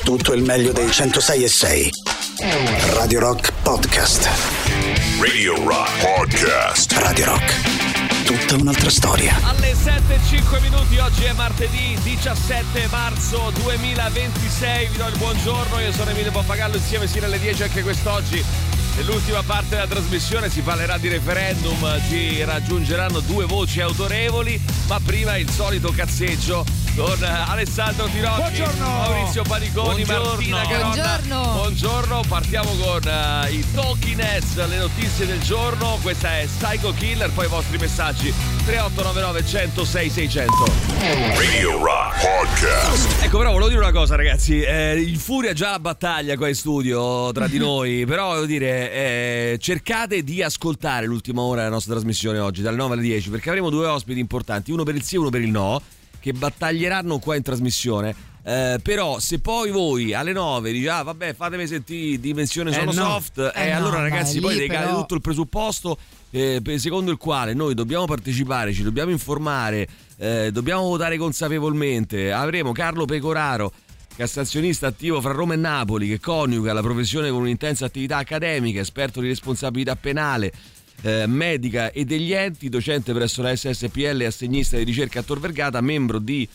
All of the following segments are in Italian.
Tutto il meglio dei 106.6. Radio Rock Podcast. Radio Rock Podcast. Radio Rock. Tutta un'altra storia. Alle 7:05, oggi è martedì 17 marzo 2026. Vi do il buongiorno, io sono Emilio Pappagallo, insieme sino alle 10 anche quest'oggi. Nell'ultima parte della trasmissione si parlerà di referendum, ci raggiungeranno due voci autorevoli, ma prima il solito cazzeggio con Alessandro Tirocchi, buongiorno. Maurizio Paniconi, Buongiorno. Martina Caronna. Buongiorno, partiamo con i Talking Heads, le notizie del giorno. Questa è Psycho Killer, poi i vostri messaggi 3899 106 600. Radio Rock Podcast. Ecco, però volevo dire una cosa, ragazzi, il Furia già la battaglia qua in studio tra di noi, però voglio dire, cercate di ascoltare l'ultima ora della nostra trasmissione oggi dalle 9 alle 10, perché avremo due ospiti importanti, uno per il sì e uno per il no, che battaglieranno qua in trasmissione. Però se poi voi alle 9 dite vabbè, fatemi sentire Dimensione sono soft, allora ragazzi, poi decade tutto il presupposto secondo il quale noi dobbiamo partecipare, ci dobbiamo informare, dobbiamo votare consapevolmente. Avremo Carlo Pecoraro, cassazionista attivo fra Roma e Napoli, che coniuga la professione con un'intensa attività accademica, esperto di responsabilità penale, medica e degli enti, docente presso la SSPL e assegnista di ricerca a Tor Vergata, membro di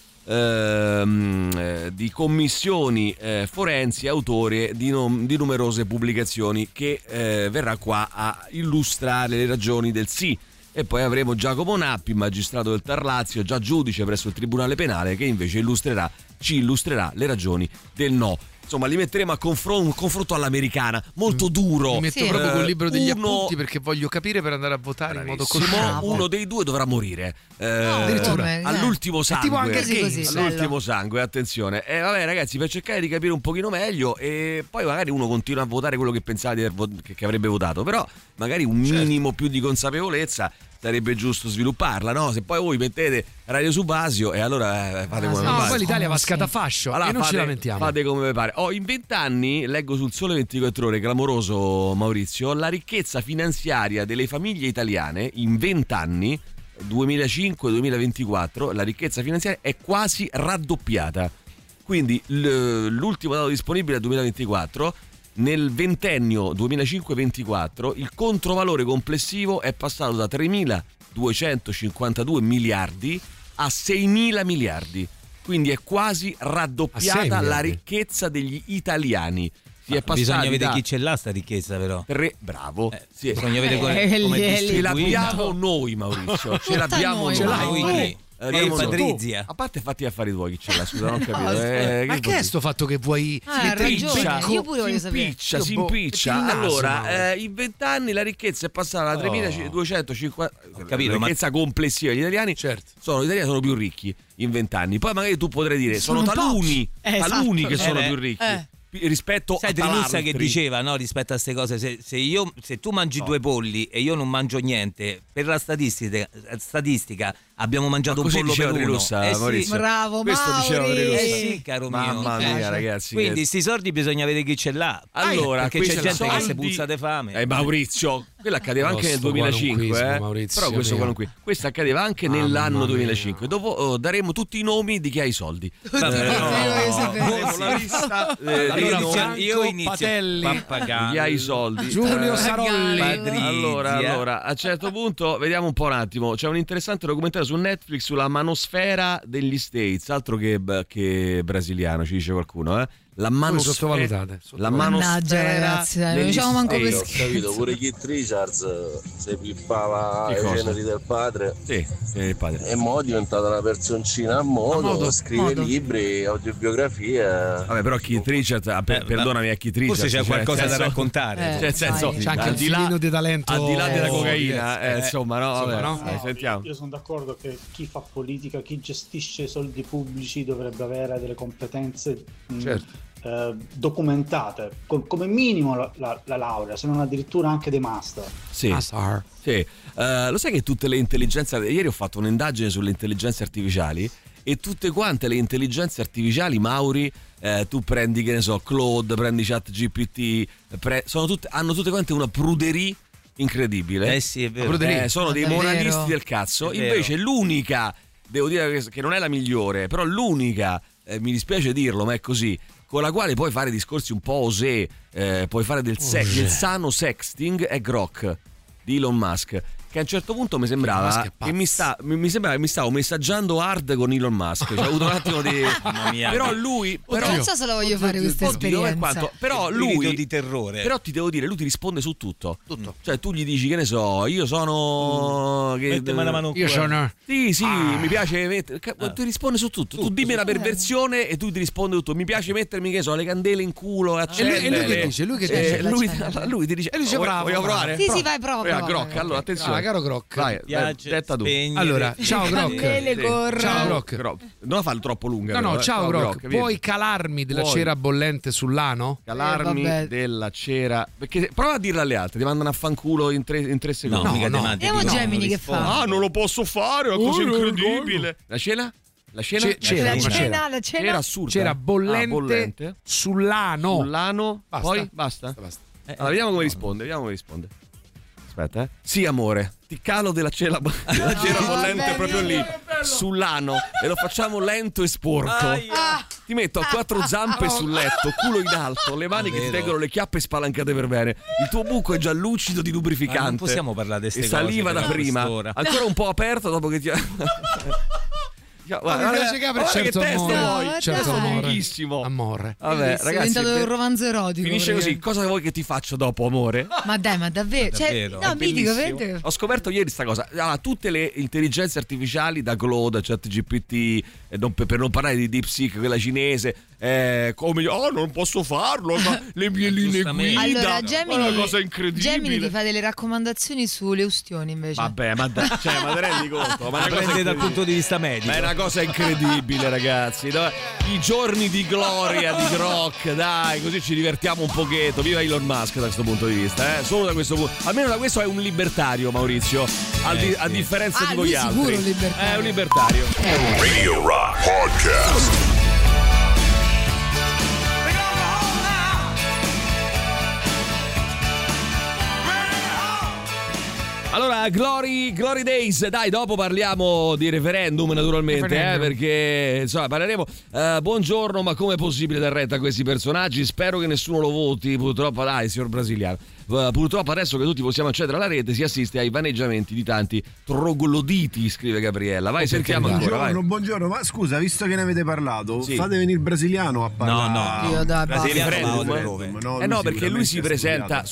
commissioni forensi, autore di numerose pubblicazioni, che verrà qua a illustrare le ragioni del sì. E poi avremo Giacomo Nappi, magistrato del Tar Lazio, già giudice presso il Tribunale Penale, che invece ci illustrerà le ragioni del no. Insomma, li metteremo a un confronto all'americana, molto duro. Mi metto proprio col libro degli appunti, perché voglio capire per andare a votare in modo cosciente. Uno dei due dovrà morire all'ultimo sangue. All'ultimo sangue, attenzione. Vabbè, ragazzi, per cercare di capire un pochino meglio, e poi magari uno continua a votare quello che pensava che avrebbe votato, però magari un minimo più di consapevolezza sarebbe giusto svilupparla, no? Se poi voi mettete Radio Subasio, e allora fate come vi pare. Poi l'Italia va scatafascio, allora, e non ci lamentiamo. Fate come vi pare. In 20 anni, leggo sul Sole 24 Ore, clamoroso Maurizio, la ricchezza finanziaria delle famiglie italiane in 20 anni, 2005-2024, la ricchezza finanziaria è quasi raddoppiata. Quindi l'ultimo dato disponibile è 2024. Nel ventennio 2005-24 il controvalore complessivo è passato da 3.252 miliardi a 6.000 miliardi, quindi è quasi raddoppiata la ricchezza degli italiani. Bisogna vedere chi ce l'ha sta ricchezza, però. Bravo. Bisogna vedere come ce l'abbiamo noi, Maurizio. Ce l'abbiamo noi. Patrizia. A parte fatti affari tuoi, chi ce l'ha, scusa, non ho capito. Ma che è sto fatto che vuoi io pure voglio sapere. Si impiccia. Allora, in 20 anni la ricchezza è passata da 3.250. La ricchezza complessiva degli italiani. Certo. Gli italiani sono più ricchi in 20 anni. Poi magari tu potrai dire sono taluni che sono più ricchi. Rispetto a Trinussa che diceva, no, rispetto a queste cose, se tu mangi due polli e io non mangio niente, per la statistica abbiamo mangiato un pollo per uno. Sì. Bravo, questo diceva sì, caro mio. Mamma mia, ragazzi. Quindi sti soldi bisogna vedere chi ce l'ha. Allora, perché c'è gente che si puzza di fame. Maurizio, quello accadeva anche nel 2005, però questo accadeva anche nell'anno 2005. Dopo daremo tutti i nomi di chi ha i soldi. La lista io inizio. Patelli, chi ha i soldi, Giulio Sarolli. Allora, a un certo punto vediamo un po' un attimo. C'è un interessante documentario su Netflix sulla manosfera degli States, altro che brasiliano, ci dice qualcuno, La sottovalutate. La manosfera, ragazzi, non diciamo manco per capito, pure Keith Richards si pippava i ceneri del padre. Sì, il padre. E mo' è diventata una personcina a modo, scrive libri, autobiografie. Vabbè, però Keith Richards, perdonami, a Keith Richards forse c'è qualcosa da raccontare. Nel senso, c'è anche il filino di talento, al di là della cocaina, insomma, no, no, sentiamo. Io sono d'accordo che chi fa politica, chi gestisce i soldi pubblici dovrebbe avere delle competenze documentate, come minimo la laurea, se non addirittura anche dei master. Sì. Lo sai che tutte le intelligenze, ieri ho fatto un'indagine sulle intelligenze artificiali, e tutte quante le intelligenze artificiali, Mauri, tu prendi, che ne so, Claude, prendi ChatGPT, hanno tutte quante una pruderie incredibile. Sì, è vero. Sono dei moralisti del cazzo. Invece l'unica, devo dire che non è la migliore, però l'unica, mi dispiace dirlo, ma è così, con la quale puoi fare discorsi un po' osè, puoi fare del sano sexting, è Grok di Elon Musk, che a un certo punto mi sembrava che mi stavo messaggiando hard con Elon Musk, cioè, ho avuto un attimo di però lui non so se la voglio fare questa esperienza, però lui di terrore, però ti devo dire, lui ti risponde su tutto. Cioè tu gli dici, che ne so, io sono mettimi la mano io sono sì mi piace ti risponde su tutto. Tu dimmi una perversione e tu ti risponde tutto. Mi piace mettermi, che so, le candele in culo, accendere. E lui che dice? Lui ti dice bravo, voglio provare? Sì, vai, prova. Grok, allora attenzione. Caro Grok, vai, detta tu. Allora, ciao Grok. Ciao Grok. Non la farlo troppo lunga. No, ciao Grok. Puoi calarmi della cera bollente sull'ano? Calarmi della cera. Perché prova a dirla alle altre, ti mandano a fanculo in 3 secondi. No. Vediamo Gemini che fa. Ah, non lo posso fare, è una cosa incredibile. La cena? C'era assurda. C'era bollente sull'ano. Poi basta. Allora, vediamo come risponde. Aspetta, Sì, amore, ti calo della cera bollente proprio lì sull'ano e lo facciamo lento e sporco. Ti metto a 4 zampe sul letto, culo in alto, le mani che ti tengono le chiappe spalancate per bene. Il tuo buco è già lucido di lubrificante. Non possiamo parlare di queste cose. E saliva da prima. Ancora un po' aperto dopo che ti certo amore. Vabbè, è ragazzi, diventato un romanzo erotico. Finisce così. Cosa vuoi che ti faccio dopo, amore? Ma davvero? Cioè, no, mitico, vedi? Ho scoperto ieri sta cosa. Tutte le intelligenze artificiali, da Claude, ChatGPT, per non parlare di DeepSeek, quella cinese, come non posso farlo, ma le mie linee guida. Allora, è una cosa incredibile. Gemini ti fa delle raccomandazioni sulle ustioni invece. Vabbè, ma te rendi conto? Ma prende dal punto di vista medico. Ma è una cosa incredibile, ragazzi. I giorni di gloria di Grok, dai, così ci divertiamo un pochetto. Viva Elon Musk da questo punto di vista, solo da questo punto. Almeno da questo è un libertario, Maurizio. A differenza di voi altri. Sicuro libertario. È un libertario. Radio Rock Podcast. Allora, Glory Days, dai, dopo parliamo di referendum naturalmente, perché insomma parleremo. Buongiorno, ma come è possibile dar retta a questi personaggi? Spero che nessuno lo voti, purtroppo, dai, signor brasiliano. Purtroppo adesso che tutti possiamo accedere alla rete si assiste ai vaneggiamenti di tanti trogloditi, scrive Gabriella. Vai, sentiamo ancora. Buongiorno, ma scusa, visto che ne avete parlato, fate venire il brasiliano a parlare. Io dai, no, perché lui si presenta,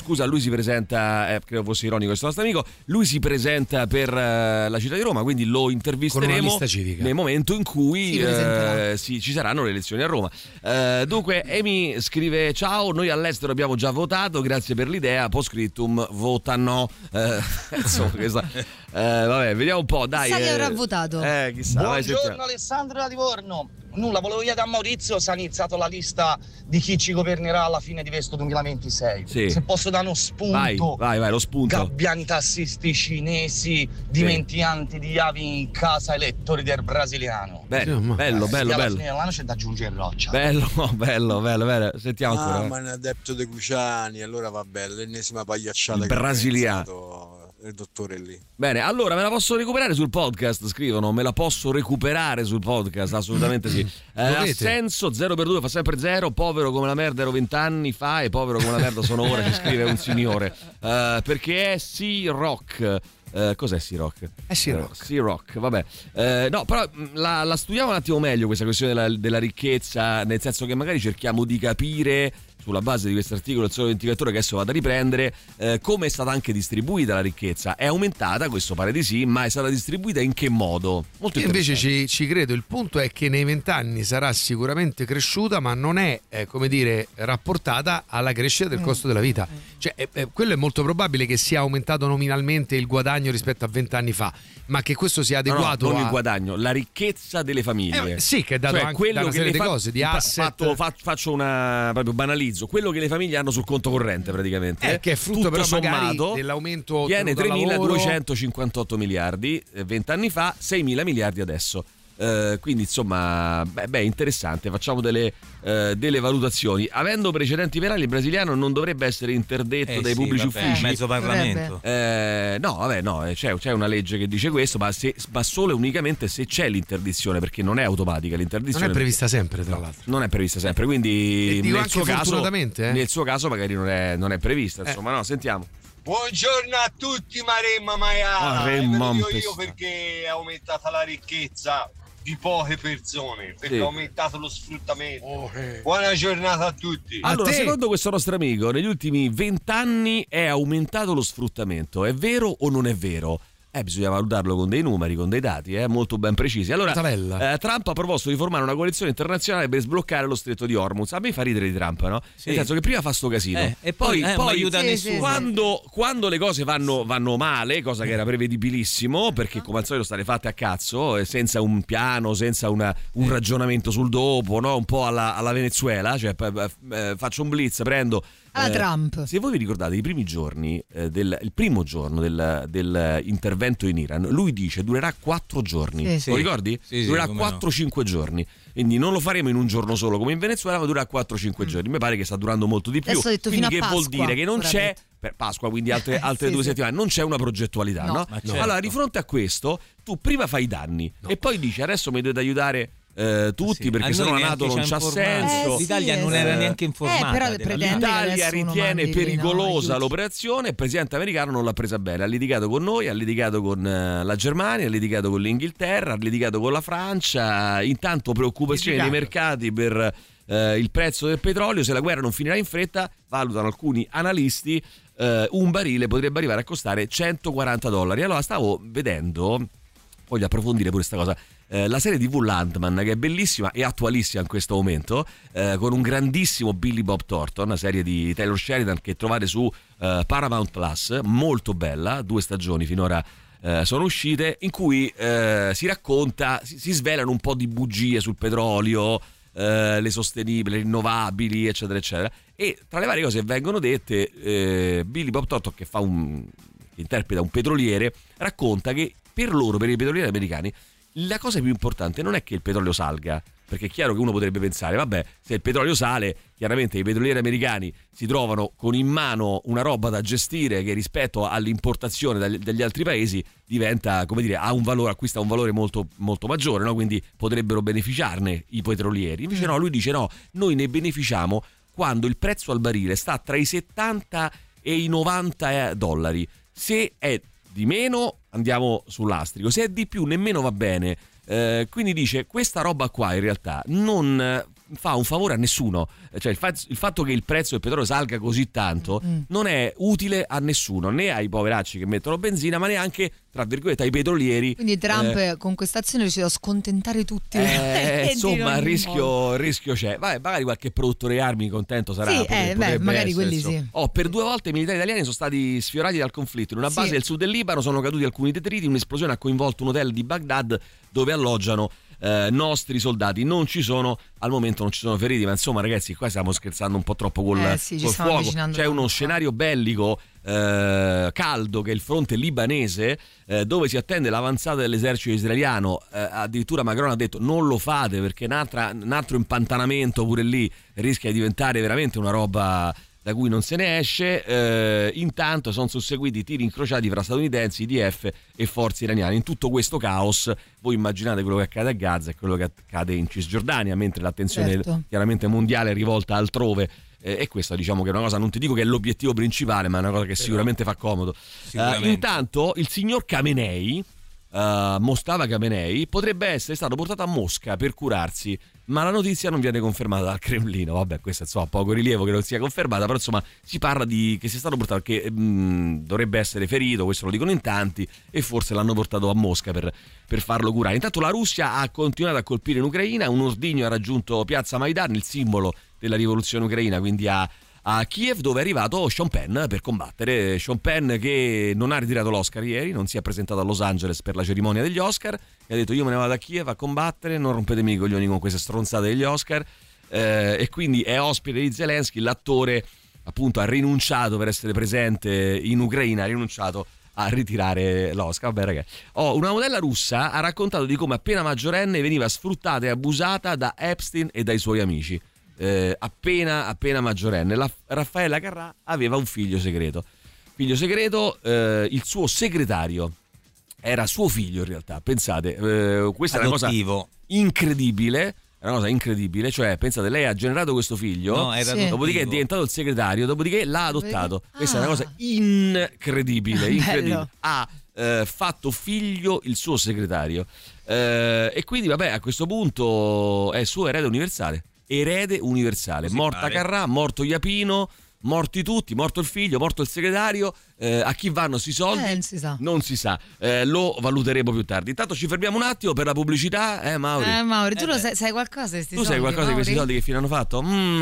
credo fosse ironico questo nostro amico, lui si presenta per la città di Roma, quindi lo intervisteremo nel momento in cui ci saranno le elezioni a Roma. Dunque Amy scrive: ciao, noi all'estero abbiamo già votato, grazie per l'idea, postscriptum votano. Insomma, vabbè, vediamo un po', dai. Chissà chi avrà votato. Chissà. Buongiorno, Alessandro da Livorno. Nulla, volevo chiedere a Maurizio se ha iniziato la lista di chi ci governerà alla fine di questo 2026. Sì. Se posso dare uno spunto. Vai, lo spunto. Gabbiani tassisti cinesi dimenticanti di chiavi in casa elettori del brasiliano. Bello. Alla fine dell'anno c'è da aggiungere Roccia. Bello. Sentiamo ancora. Ma è un adepto dei Cruciani, allora va bene, l'ennesima pagliacciata. Il brasiliano. Il dottore lì. Bene, allora me la posso recuperare sul podcast? Scrivono, me la posso recuperare sul podcast? Assolutamente sì. Ha senso, 0 per 2 fa sempre 0. Povero come la merda ero 20 anni fa e povero come la merda sono ora, ci scrive un signore. Perché è Rock. Cos'è Rock? Rock, vabbè. No, però la studiamo un attimo meglio questa questione della ricchezza, nel senso che magari cerchiamo di capire, sulla base di questo articolo del Sole 24 Ore che adesso vado a riprendere, come è stata anche distribuita la ricchezza. È aumentata, questo pare di sì, ma è stata distribuita in che modo? Molto invece ci credo. Il punto è che nei 20 anni sarà sicuramente cresciuta, ma non è come dire rapportata alla crescita del costo della vita. Cioè quello è molto probabile che sia aumentato nominalmente il guadagno rispetto a 20 anni fa, ma che questo sia adeguato non il guadagno, la ricchezza delle famiglie. Sì, che è dato anche da una serie di cose, di asset. Faccio una proprio banalizzo, quello che le famiglie hanno sul conto corrente praticamente, che è frutto però magari dell'aumento viene 3.258 miliardi 20 anni fa, 6.000 miliardi adesso. Quindi insomma interessante, facciamo delle valutazioni. Avendo precedenti penali, il brasiliano non dovrebbe essere interdetto dai pubblici uffici. Mezzo Parlamento. C'è una legge che dice questo, ma solo e unicamente se c'è l'interdizione, perché non è automatica l'interdizione. Non è prevista sempre, tra l'altro. Non è prevista sempre, quindi nel suo caso magari non è prevista, insomma, no, sentiamo. Buongiorno a tutti, Maremma io perché è aumentata la ricchezza di poche persone, perché ha aumentato lo sfruttamento. Buona giornata a tutti. Allora, secondo questo nostro amico, negli ultimi 20 anni è aumentato lo sfruttamento. È vero o non è vero? Bisogna valutarlo con dei numeri, con dei dati molto ben precisi. Allora, Trump ha proposto di formare una coalizione internazionale per sbloccare lo stretto di Hormuz. A me fa ridere di Trump, no? Sì. Nel senso che prima fa sto casino e poi aiuta nessuno. Quando le cose vanno male, cosa che era prevedibilissimo, perché come al solito state fatte a cazzo, senza un piano, senza un ragionamento sul dopo, no? Un po' alla Venezuela, cioè faccio un blitz, prendo Trump. Se voi vi ricordate i primi giorni il primo giorno dell'intervento in Iran, lui dice durerà 4 giorni. Lo ricordi? Durerà 4-5 giorni. Quindi non lo faremo in un giorno solo come in Venezuela, ma durerà 4-5 giorni. Mi pare che sta durando molto di più. Quindi che vuol dire che non c'è per Pasqua, quindi altre 2 settimane, non c'è una progettualità, no? Certo. Allora, di fronte a questo, tu prima fai i danni e poi dici adesso mi dovete aiutare tutti, perché sennò la NATO non c'ha senso. L'Italia non era neanche informata. L'Italia ritiene pericolosa l'operazione. Il presidente americano non l'ha presa bene, ha litigato con noi, ha litigato con la Germania, ha litigato con l'Inghilterra, ha litigato con la Francia. Intanto preoccupazioni dei mercati per il prezzo del petrolio. Se la guerra non finirà in fretta, valutano alcuni analisti, un barile potrebbe arrivare a costare $140. Allora stavo vedendo, voglio approfondire pure questa cosa, la serie TV Landman, che è bellissima e attualissima in questo momento, con un grandissimo Billy Bob Thornton, una serie di Taylor Sheridan che trovate su Paramount Plus, molto bella, 2 stagioni finora sono uscite, in cui si racconta, si svelano un po' di bugie sul petrolio, le sostenibili, le rinnovabili, eccetera eccetera, e tra le varie cose che vengono dette, Billy Bob Thornton, che interpreta un petroliere, racconta che per i petrolieri americani la cosa più importante non è che il petrolio salga, perché è chiaro che uno potrebbe pensare, vabbè, se il petrolio sale, chiaramente i petrolieri americani si trovano con in mano una roba da gestire che rispetto all'importazione dagli altri paesi diventa, come dire, acquista un valore molto, molto maggiore, no? Quindi potrebbero beneficiarne i petrolieri. Invece no, lui dice no, noi ne beneficiamo quando il prezzo al barile sta tra i 70 e i $90. Se è di meno andiamo sull'astrico, se è di più nemmeno va bene. Quindi dice, questa roba qua in realtà non fa un favore a nessuno, cioè il fatto che il prezzo del petrolio salga così tanto non è utile a nessuno, né ai poveracci che mettono benzina, ma neanche, tra virgolette, ai petrolieri. Quindi Trump con questa azione riuscì a scontentare tutti. Insomma, il rischio c'è. Magari qualche produttore di armi contento sarà. Sì, magari quelli sì. Per 2 volte i militari italiani sono stati sfiorati dal conflitto. In una base del sud del Libano sono caduti alcuni detriti, un'esplosione ha coinvolto un hotel di Baghdad dove alloggiano nostri soldati. Non ci sono, al momento non ci sono feriti, ma insomma ragazzi, qua stiamo scherzando un po' troppo col fuoco. C'è uno scenario bellico caldo, che è il fronte libanese, dove si attende l'avanzata dell'esercito israeliano. Addirittura Macron ha detto non lo fate, perché un altro impantanamento pure lì rischia di diventare veramente una roba da cui non se ne esce. Intanto sono susseguiti tiri incrociati fra statunitensi, IDF e forze iraniane. In tutto questo caos voi immaginate quello che accade a Gaza e quello che accade in Cisgiordania, mentre l'attenzione chiaramente mondiale è rivolta altrove. E questa, diciamo, che è una cosa, non ti dico che è l'obiettivo principale, ma è una cosa che sicuramente fa comodo. Intanto il signor Khamenei, Mostava Khamenei, potrebbe essere stato portato a Mosca per curarsi, ma la notizia non viene confermata dal Cremlino. Vabbè, questo insomma ha poco rilievo che non sia confermata, però insomma si parla di che sia stato portato, che dovrebbe essere ferito, questo lo dicono in tanti, e forse l'hanno portato a Mosca per farlo curare. Intanto la Russia ha continuato a colpire in Ucraina, un ordigno ha raggiunto piazza Maidan, il simbolo della rivoluzione ucraina, quindi a Kiev, dove è arrivato Sean Penn per combattere. Sean Penn, che non ha ritirato l'Oscar ieri, non si è presentato a Los Angeles per la cerimonia degli Oscar, e ha detto io me ne vado a Kiev a combattere, non rompetemi i coglioni con queste stronzate degli Oscar, e quindi è ospite di Zelensky. L'attore appunto ha rinunciato per essere presente in Ucraina, ha rinunciato a ritirare l'Oscar. Vabbè, ragazzi. Una modella russa ha raccontato di come appena maggiorenne veniva sfruttata e abusata da Epstein e dai suoi amici. Appena maggiorenne. Raffaella Carrà aveva un figlio segreto. Il suo segretario era suo figlio in realtà. Pensate, questa è una cosa incredibile. È una cosa incredibile, cioè pensate, lei ha generato questo figlio, dopodiché è diventato il segretario, dopodiché l'ha adottato. Questa è una cosa incredibile. Ha fatto figlio il suo segretario, e quindi vabbè, a questo punto è suo erede universale. Morta Carrà, morto Iapino, morti tutti, morto il figlio, morto il segretario. A chi vanno sti soldi? Non si sa. Lo valuteremo più tardi. Intanto ci fermiamo un attimo per la pubblicità, Mauri. Mauri, tu sai qualcosa di sti soldi? Tu sai qualcosa di questi soldi che fine hanno fatto?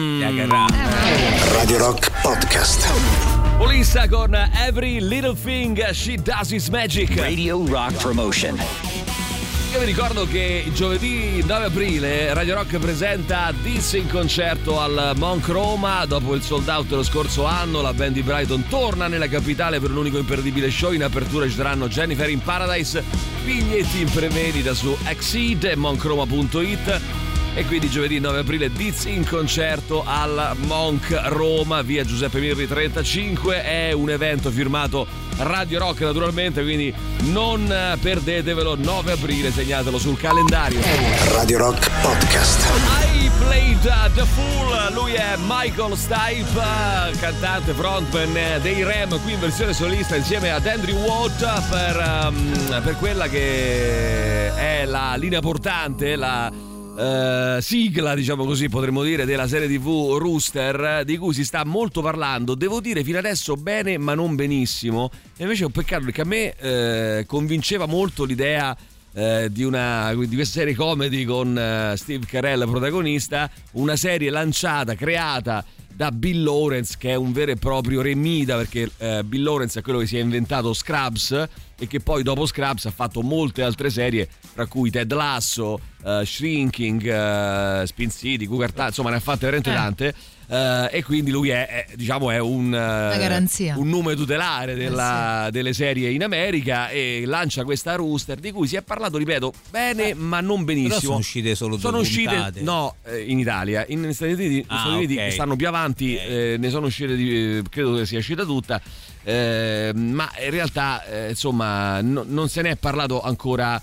Radio Rock Podcast. Polissa con Every Little Thing She Does Is Magic. Radio Rock Promotion. Io vi ricordo che giovedì 9 aprile Radio Rock presenta Diz in concerto al Monk Roma. Dopo il sold out dello scorso anno, la band di Brighton torna nella capitale per un unico imperdibile show. In apertura ci saranno Jennifer in Paradise, biglietti in prevendita su Exceed e monkroma.it. E quindi giovedì 9 aprile Diz in concerto al Monk Roma, via Giuseppe Mirri 35. È un evento firmato Radio Rock naturalmente, quindi non perdetevelo. 9 aprile, segnatelo sul calendario. Radio Rock Podcast. I Played the Fool. Lui è Michael Stipe, cantante frontman dei Rem, qui in versione solista insieme ad Andrew Watt per quella che è la linea portante, la sigla, diciamo così, potremmo dire, della serie TV Rooster, di cui si sta molto parlando, devo dire fino adesso bene ma non benissimo. E invece è un peccato, perché a me convinceva molto l'idea di questa serie comedy con Steve Carell protagonista, una serie lanciata, creata da Bill Lawrence, che è un vero e proprio remida, perché Bill Lawrence è quello che si è inventato Scrubs e che poi dopo Scrubs ha fatto molte altre serie, tra cui Ted Lasso, Shrinking, Spin City, Cougar Town, insomma ne ha fatte veramente tante. E quindi lui è una garanzia, un nome tutelare delle serie in America, e lancia questa Rooster di cui si è parlato, ripeto, bene ma non benissimo. Però sono uscite solo due puntate. No, in Italia, in Stati Uniti che stanno più avanti, ne sono uscite credo che sia uscita tutta, ma in realtà insomma non se ne è parlato ancora,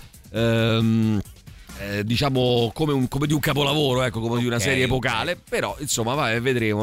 diciamo come di un capolavoro, ecco, come di una serie epocale, però insomma vedremo.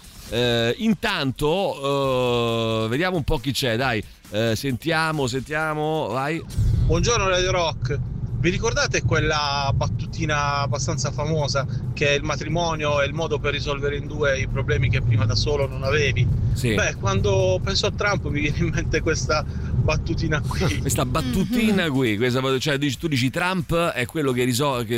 Intanto vediamo un po' chi c'è, dai. Sentiamo, vai. Buongiorno Radio Rock. Vi ricordate quella battutina abbastanza famosa che il matrimonio è il modo per risolvere in due i problemi che prima da solo non avevi? Sì. Beh, quando penso a Trump mi viene in mente questa battutina qui. Questa battutina qui, cioè tu dici Trump è quello che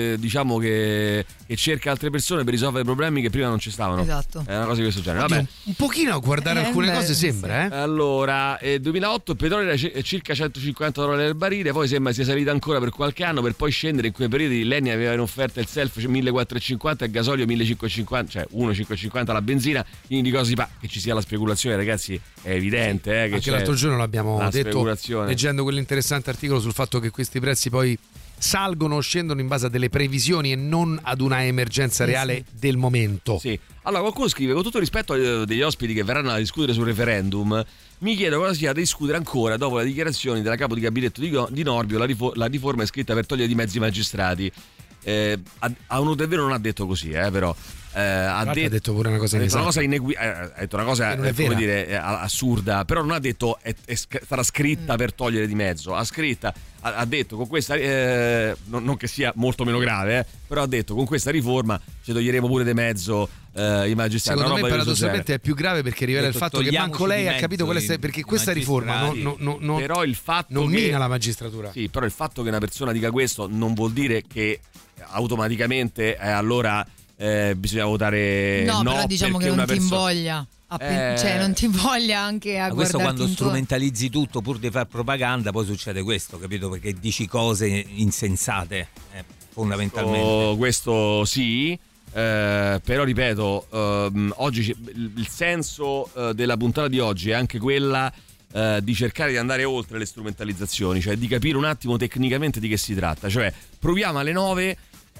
cerca altre persone per risolvere problemi che prima non ci stavano. Esatto. È una cosa di questo genere. Vabbè. Un pochino a guardare alcune cose sembra, Allora, 2008 il petrolio era circa $150 al barile, poi sembra sia salita ancora per qualche anno, per poi scendere. In quei periodi l'Eni aveva in offerta il self 1.450 e il gasolio 1.550, cioè 1.550 la benzina. Quindi di cosa si parla? Che ci sia la speculazione, ragazzi, è evidente. Che anche l'altro giorno l'abbiamo detto, leggendo quell'interessante articolo sul fatto che questi prezzi poi salgono o scendono in base a delle previsioni e non ad una emergenza reale del momento. Sì. Allora qualcuno scrive: con tutto rispetto degli ospiti che verranno a discutere sul referendum, mi chiedo cosa sia da discutere ancora dopo le dichiarazioni della capo di gabinetto di Nordio. La riforma è scritta per togliere di mezzo i magistrati. A uno davvero non ha detto così, però ha detto pure una cosa come dire, assurda, però non ha detto sarà scritta per togliere di mezzo. Ha detto con questa non che sia molto meno grave, però ha detto con questa riforma ci toglieremo pure di mezzo i magistrati. Secondo me paradossalmente è più grave, perché rivela il fatto che manco lei ha capito perché questa riforma però il fatto non mina la magistratura. Sì, però il fatto che una persona dica questo non vuol dire che automaticamente allora bisogna votare no, però diciamo che non ti invoglia cioè non ti invoglia anche a guardare. Questo quando strumentalizzi tutto pur di far propaganda, poi succede questo, capito? Perché dici cose insensate, fondamentalmente. Questo sì. Però ripeto, oggi il senso della puntata di oggi è anche quella di cercare di andare oltre le strumentalizzazioni, cioè di capire un attimo tecnicamente di che si tratta. Cioè proviamo alle 9,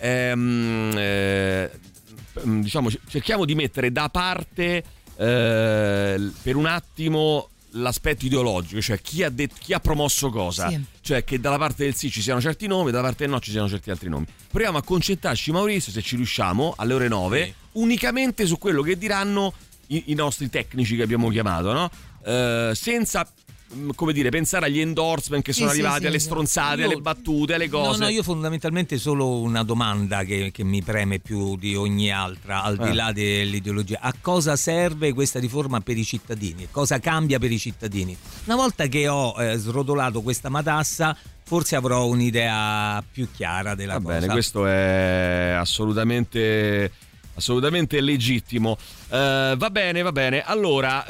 diciamo, cerchiamo di mettere da parte per un attimo l'aspetto ideologico, cioè chi ha promosso cosa, sì. Cioè che dalla parte del sì ci siano certi nomi, dalla parte del no ci siano certi altri nomi. Proviamo a concentrarci, Maurizio, se ci riusciamo, alle ore 9, sì, unicamente su quello che diranno i nostri tecnici che abbiamo chiamato, no? Senza, come dire, pensare agli endorsement che sono arrivati, alle stronzate, alle battute, alle cose. No, io fondamentalmente solo una domanda che mi preme più di ogni altra, al di là dell'ideologia. A cosa serve questa riforma per i cittadini? Cosa cambia per i cittadini? Una volta che ho srodolato questa matassa, forse avrò un'idea più chiara della cosa. Va bene, questo è assolutamente legittimo. Va bene. Allora,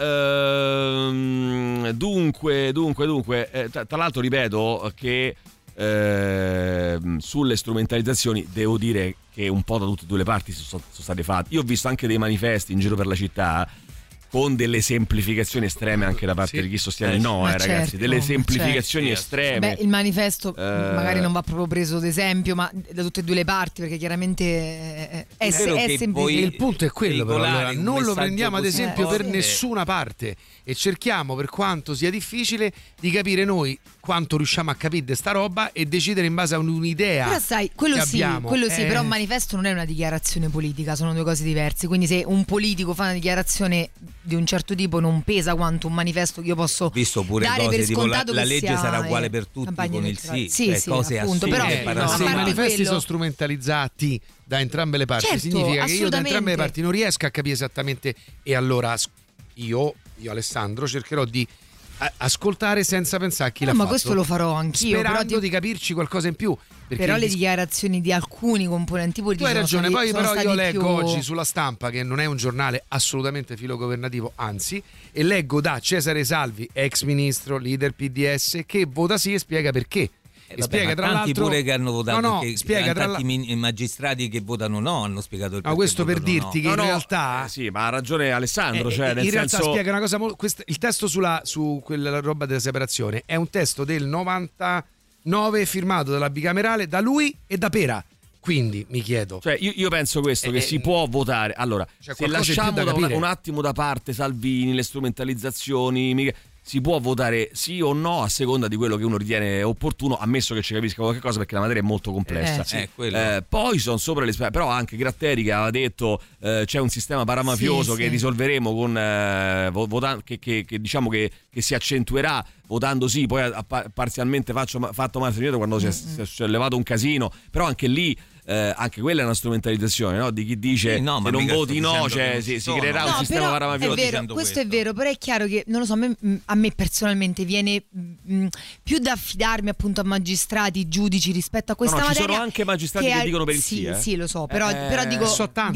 dunque, tra l'altro ripeto che sulle strumentalizzazioni devo dire che un po' da tutte e due le parti sono state fatte. Io ho visto anche dei manifesti in giro per la città con delle semplificazioni estreme anche da parte di chi sostiene il no, ragazzi, delle semplificazioni estreme. Beh, il manifesto magari non va proprio preso ad esempio, ma da tutte e due le parti, perché chiaramente è semplice. Il punto è quello, però allora, non lo prendiamo ad esempio per nessuna parte e cerchiamo, per quanto sia difficile, di capire noi quanto riusciamo a capire di sta roba e decidere in base a un'idea. Però sai, quello sì, però un manifesto non è una dichiarazione politica, sono due cose diverse. Quindi se un politico fa una dichiarazione di un certo tipo non pesa quanto un manifesto che io posso visto pure dare cose per tipo scontato la che legge sia, sarà uguale per tutti con il sì, sì, cose appunto, però se i manifesti sono strumentalizzati da entrambe le parti, certo, significa che io da entrambe le parti non riesco a capire esattamente, e allora io Alessandro cercherò di ascoltare senza pensare a chi l'ha fatto. Ma questo lo farò anch'io, sperando di capirci qualcosa in più, però le dichiarazioni di alcuni componenti politici. Tu hai ragione, poi però io leggo oggi sulla Stampa, che non è un giornale assolutamente filogovernativo, anzi, e leggo da Cesare Salvi, ex ministro, leader PDS, che vota sì e spiega perché. E spiega tra tanti l'altro pure che hanno votato, spiega tanti magistrati che votano no hanno spiegato il perché. Questo per dirti che in realtà sì, ma ha ragione Alessandro, cioè nel in realtà senso... spiega una cosa il testo su quella roba della separazione è un testo del 99 firmato dalla bicamerale da lui e da Pera. Quindi mi chiedo, cioè io penso questo, che si può votare. Allora, se lasciamo un attimo da parte Salvini, le strumentalizzazioni, si può votare sì o no a seconda di quello che uno ritiene opportuno, ammesso che ci capisca qualche cosa, perché la materia è molto complessa. Poi sono sopra le però anche Gratteri che aveva detto c'è un sistema paramafioso che risolveremo con che diciamo che si accentuerà votando sì, poi parzialmente fatto Martino quando si è levato un casino, però anche lì anche quella è una strumentalizzazione, no? Di chi dice se non voti no, cioè si creerà un sistema paramafioso. È vero, questo è vero, però è chiaro che non lo so, a me personalmente viene più da affidarmi appunto a magistrati, giudici rispetto a questa materia. Ci sono anche magistrati che dicono per il sì. Sì, lo so, però dico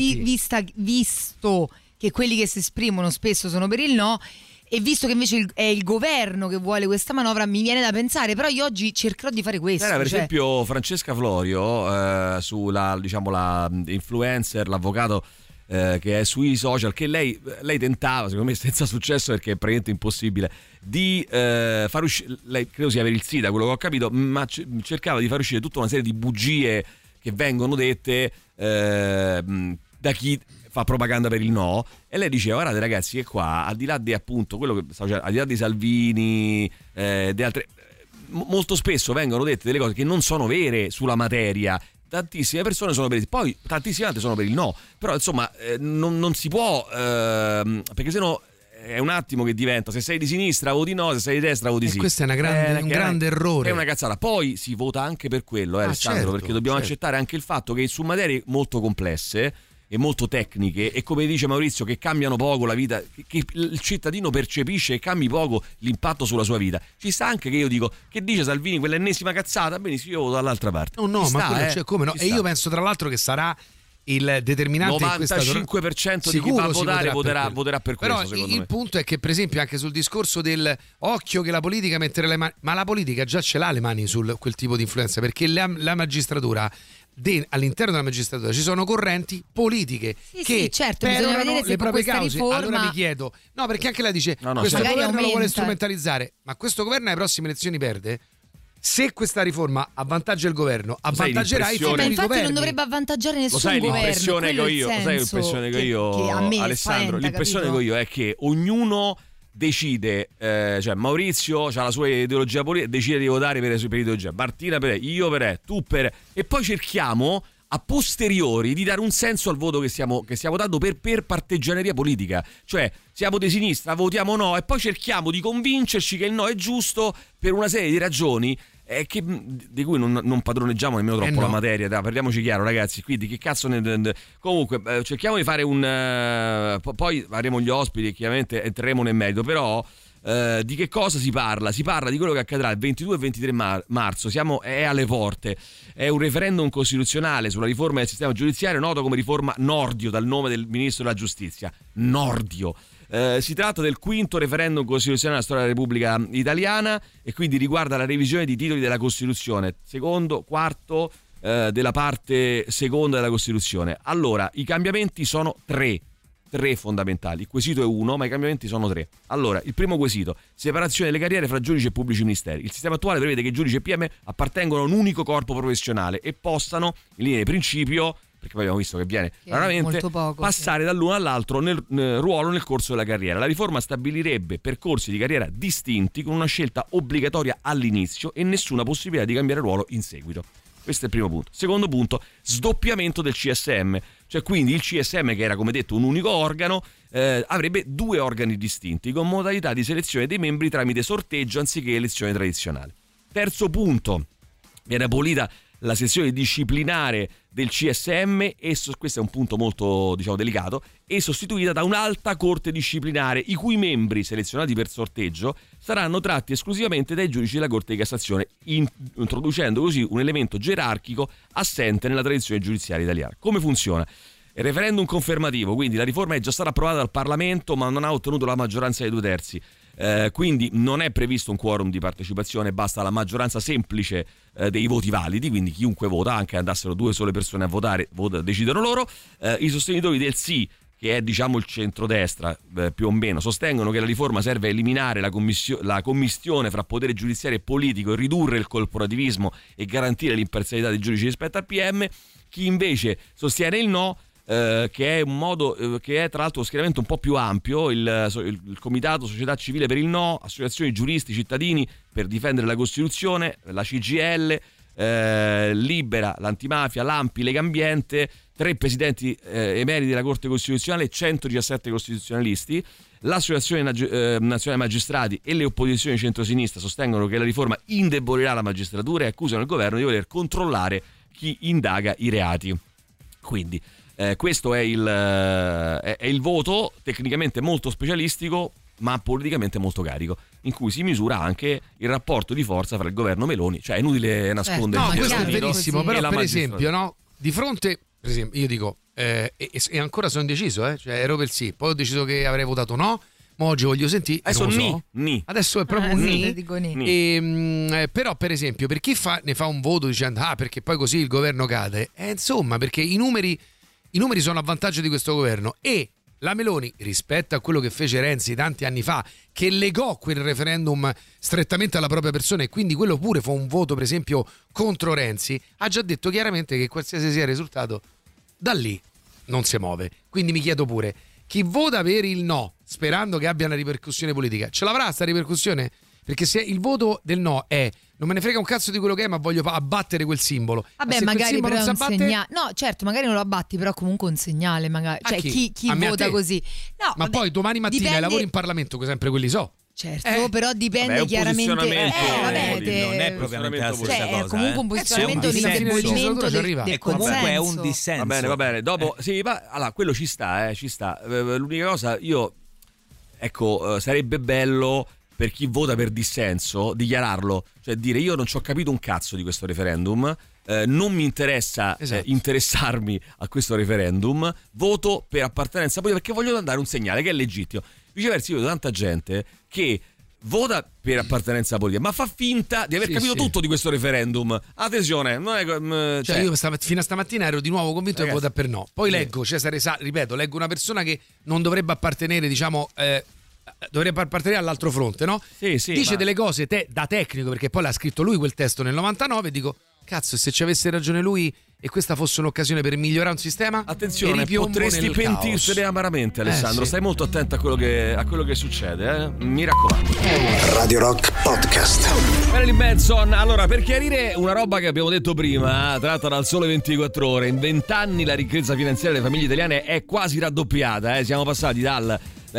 visto che quelli che si esprimono spesso sono per il no, e visto che invece è il governo che vuole questa manovra, mi viene da pensare, però io oggi cercherò di fare questo. Per esempio Francesca Florio, sulla la influencer, l'avvocato che è sui social, che lei tentava, secondo me senza successo perché è praticamente impossibile, di far uscire, lei credo sia per il SIDA, quello che ho capito, ma cercava di far uscire tutta una serie di bugie che vengono dette da chi fa propaganda per il no, e lei diceva guardate ragazzi che qua al di là di appunto quello che al di là di Salvini di altre, molto spesso vengono dette delle cose che non sono vere sulla materia. Tantissime persone sono per il, poi tantissime altre sono per il no, però insomma non si può perché sennò è un attimo che diventa, se sei di sinistra voti no, se sei di destra voti sì. Questo è un grande errore. È una cazzata. Poi si vota anche per quello, Alessandro, certo, perché dobbiamo accettare anche il fatto che su materie molto complesse e molto tecniche, e come dice Maurizio, che cambiano poco la vita, che il cittadino percepisce e cambi poco l'impatto sulla sua vita, ci sta anche che io dico che dice Salvini quell'ennesima cazzata, benissimo, io voto dall'altra parte. No, ma quello come no? E io penso tra l'altro che sarà il determinante 95% di chi va a votare voterà per questo. Però il punto è che, per esempio, anche sul discorso del occhio che la politica mettere le mani, ma la politica già ce l'ha le mani su quel tipo di influenza, perché la magistratura, all'interno della magistratura ci sono correnti politiche che certo, perorano le proprie cause. Riforma... Allora mi chiedo, no, perché anche lei dice questo governo lo vuole strumentalizzare, ma questo governo alle prossime elezioni perde? Se questa riforma avvantaggia il governo, avvantaggerà i futuri governi. Infatti non dovrebbe avvantaggiare nessun governo. L'impressione che ho io, sai l'impressione che io, Alessandro, l'impressione che ho io è che ognuno decide, cioè Maurizio ha la sua ideologia politica, decide di votare per ideologia, Martina per io per tu per, e poi cerchiamo a posteriori di dare un senso al voto che stiamo dando per parteggianeria politica. Cioè siamo di sinistra, votiamo no, e poi cerchiamo di convincerci che il no è giusto per una serie di ragioni di cui non padroneggiamo nemmeno troppo la materia. Parliamoci chiaro, ragazzi, quindi che cazzo comunque cerchiamo di fare poi avremo gli ospiti e chiaramente entreremo nel merito, però di che cosa si parla? Si parla di quello che accadrà il 22 e 23 marzo. È alle porte. È un referendum costituzionale sulla riforma del sistema giudiziario, noto come riforma Nordio, dal nome del ministro della giustizia, Nordio. Si tratta del quinto referendum costituzionale della storia della Repubblica Italiana e quindi riguarda la revisione di titoli della Costituzione, secondo, quarto della parte seconda della Costituzione. Allora, i cambiamenti sono tre fondamentali. Il quesito è uno, ma i cambiamenti sono tre. Allora, il primo quesito: separazione delle carriere fra giudici e pubblici ministeri. Il sistema attuale prevede che giudici e PM appartengono a un unico corpo professionale e possano, in linea di principio, perché poi abbiamo visto che viene raramente, passare dall'uno all'altro nel ruolo nel corso della carriera. La riforma stabilirebbe percorsi di carriera distinti con una scelta obbligatoria all'inizio e nessuna possibilità di cambiare ruolo in seguito. Questo è il primo punto. Secondo punto, sdoppiamento del CSM. Cioè quindi il CSM, che era come detto un unico organo, avrebbe due organi distinti con modalità di selezione dei membri tramite sorteggio anziché elezione tradizionale. Terzo punto, viene abolita la sezione disciplinare del CSM e questo è un punto molto delicato, e sostituita da un'alta corte disciplinare i cui membri selezionati per sorteggio saranno tratti esclusivamente dai giudici della Corte di Cassazione, introducendo così un elemento gerarchico assente nella tradizione giudiziaria italiana. Come funziona? Il referendum confermativo, quindi la riforma è già stata approvata dal Parlamento ma non ha ottenuto la maggioranza dei 2/3. Quindi non è previsto un quorum di partecipazione, basta la maggioranza semplice dei voti validi, quindi chiunque vota, anche andassero due sole persone a votare, decidono loro. I sostenitori del sì, che è il centrodestra più o meno, sostengono che la riforma serve a eliminare la commistione fra potere giudiziario e politico, ridurre il corporativismo e garantire l'imparzialità dei giudici rispetto al PM. Chi invece sostiene il no, che è un modo che è tra l'altro lo schieramento un po' più ampio, il Comitato Società Civile per il No, associazioni giuristi, cittadini per difendere la Costituzione, la CGIL, Libera, l'Antimafia, l'ANPI, Legambiente, 3 presidenti emeriti della Corte Costituzionale, 117 costituzionalisti. L'Associazione Nazionale Magistrati e le opposizioni centrosinistra sostengono che la riforma indebolirà la magistratura e accusano il governo di voler controllare chi indaga i reati. Quindi questo è il voto tecnicamente molto specialistico ma politicamente molto carico, in cui si misura anche il rapporto di forza fra il governo Meloni, cioè è inutile nascondere. No, questo è verissimo, però per esempio, no, di fronte, per esempio, io dico e ancora sono indeciso, cioè ero per sì, poi ho deciso che avrei votato no, ma oggi voglio sentire, adesso adesso è proprio un però per esempio per chi ne fa un voto dicendo perché poi così il governo cade, insomma, perché i numeri sono a vantaggio di questo governo, e la Meloni, rispetto a quello che fece Renzi tanti anni fa, che legò quel referendum strettamente alla propria persona, e quindi quello pure fu un voto per esempio contro Renzi, ha già detto chiaramente che qualsiasi sia il risultato, da lì non si muove. Quindi mi chiedo pure, chi vota per il no sperando che abbia una ripercussione politica, ce l'avrà sta ripercussione? Perché se il voto del no è non me ne frega un cazzo di quello che è, ma voglio abbattere quel simbolo. Vabbè, magari però è un segnale. No, certo, magari non lo abbatti, però comunque un segnale, magari. Cioè chi vota così. No, ma poi domani mattina lavori in Parlamento, che sempre quelli Certo, però dipende chiaramente. Non è propriamente la stessa cosa. È comunque un posizionamento di indebolimento del consenso. È un dissenso. Va bene. Dopo allora quello ci sta. L'unica cosa, sarebbe bello per chi vota per dissenso dichiararlo, cioè dire io non ci ho capito un cazzo di questo referendum, non mi interessa interessarmi a questo referendum, voto per appartenenza politica perché voglio dare un segnale che è legittimo. Viceversa, io vedo tanta gente che vota per appartenenza politica, ma fa finta di aver capito tutto di questo referendum. Attenzione, non è, io fino a stamattina ero di nuovo convinto che vota per no. Poi leggo Cesare ripeto, leggo una persona che non dovrebbe appartenere, diciamo, dovrebbe appartenere all'altro fronte, no? Dice delle cose da tecnico, perché poi l'ha scritto lui quel testo nel 99, e dico, cazzo, se ci avesse ragione lui e questa fosse un'occasione per migliorare un sistema, attenzione, potresti pentirtene amaramente, Alessandro. Stai molto attento a quello che succede, mi raccomando. Radio Rock Podcast. Marilyn Manson. Allora, per chiarire una roba che abbiamo detto prima, tratta dal Sole 24 Ore, in 20 anni la ricchezza finanziaria delle famiglie italiane è quasi raddoppiata, siamo passati dai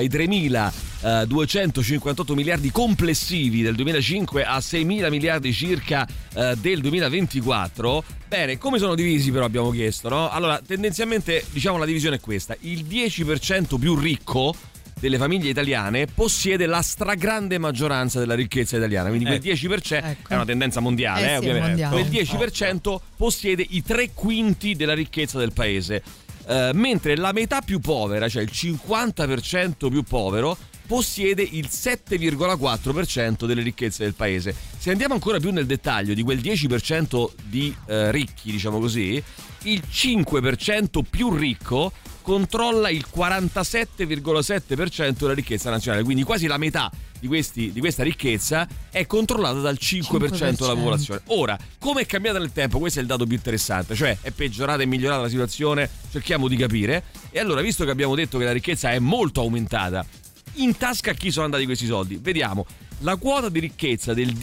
3.258 miliardi complessivi del 2005 a 6.000 miliardi circa del 2024. Bene, come sono divisi però, abbiamo chiesto, no? Allora, tendenzialmente, diciamo, la divisione è questa: il 10% più ricco delle famiglie italiane possiede la stragrande maggioranza della ricchezza italiana, quindi quel 10% è una tendenza mondiale, ovviamente. Mondiale. Quel 10% possiede i 3/5 della ricchezza del paese. Mentre la metà più povera, cioè il 50% più povero, possiede il 7,4% delle ricchezze del paese. Se andiamo ancora più nel dettaglio di quel 10% di ricchi, diciamo così, il 5% più ricco controlla il 47,7% della ricchezza nazionale, quindi quasi la metà di questa ricchezza è controllata dal 5% della popolazione. Ora, come è cambiata nel tempo? Questo è il dato più interessante, cioè è peggiorata e migliorata la situazione, cerchiamo di capire. E allora, visto che abbiamo detto che la ricchezza è molto aumentata, in tasca a chi sono andati questi soldi? Vediamo, la quota di ricchezza del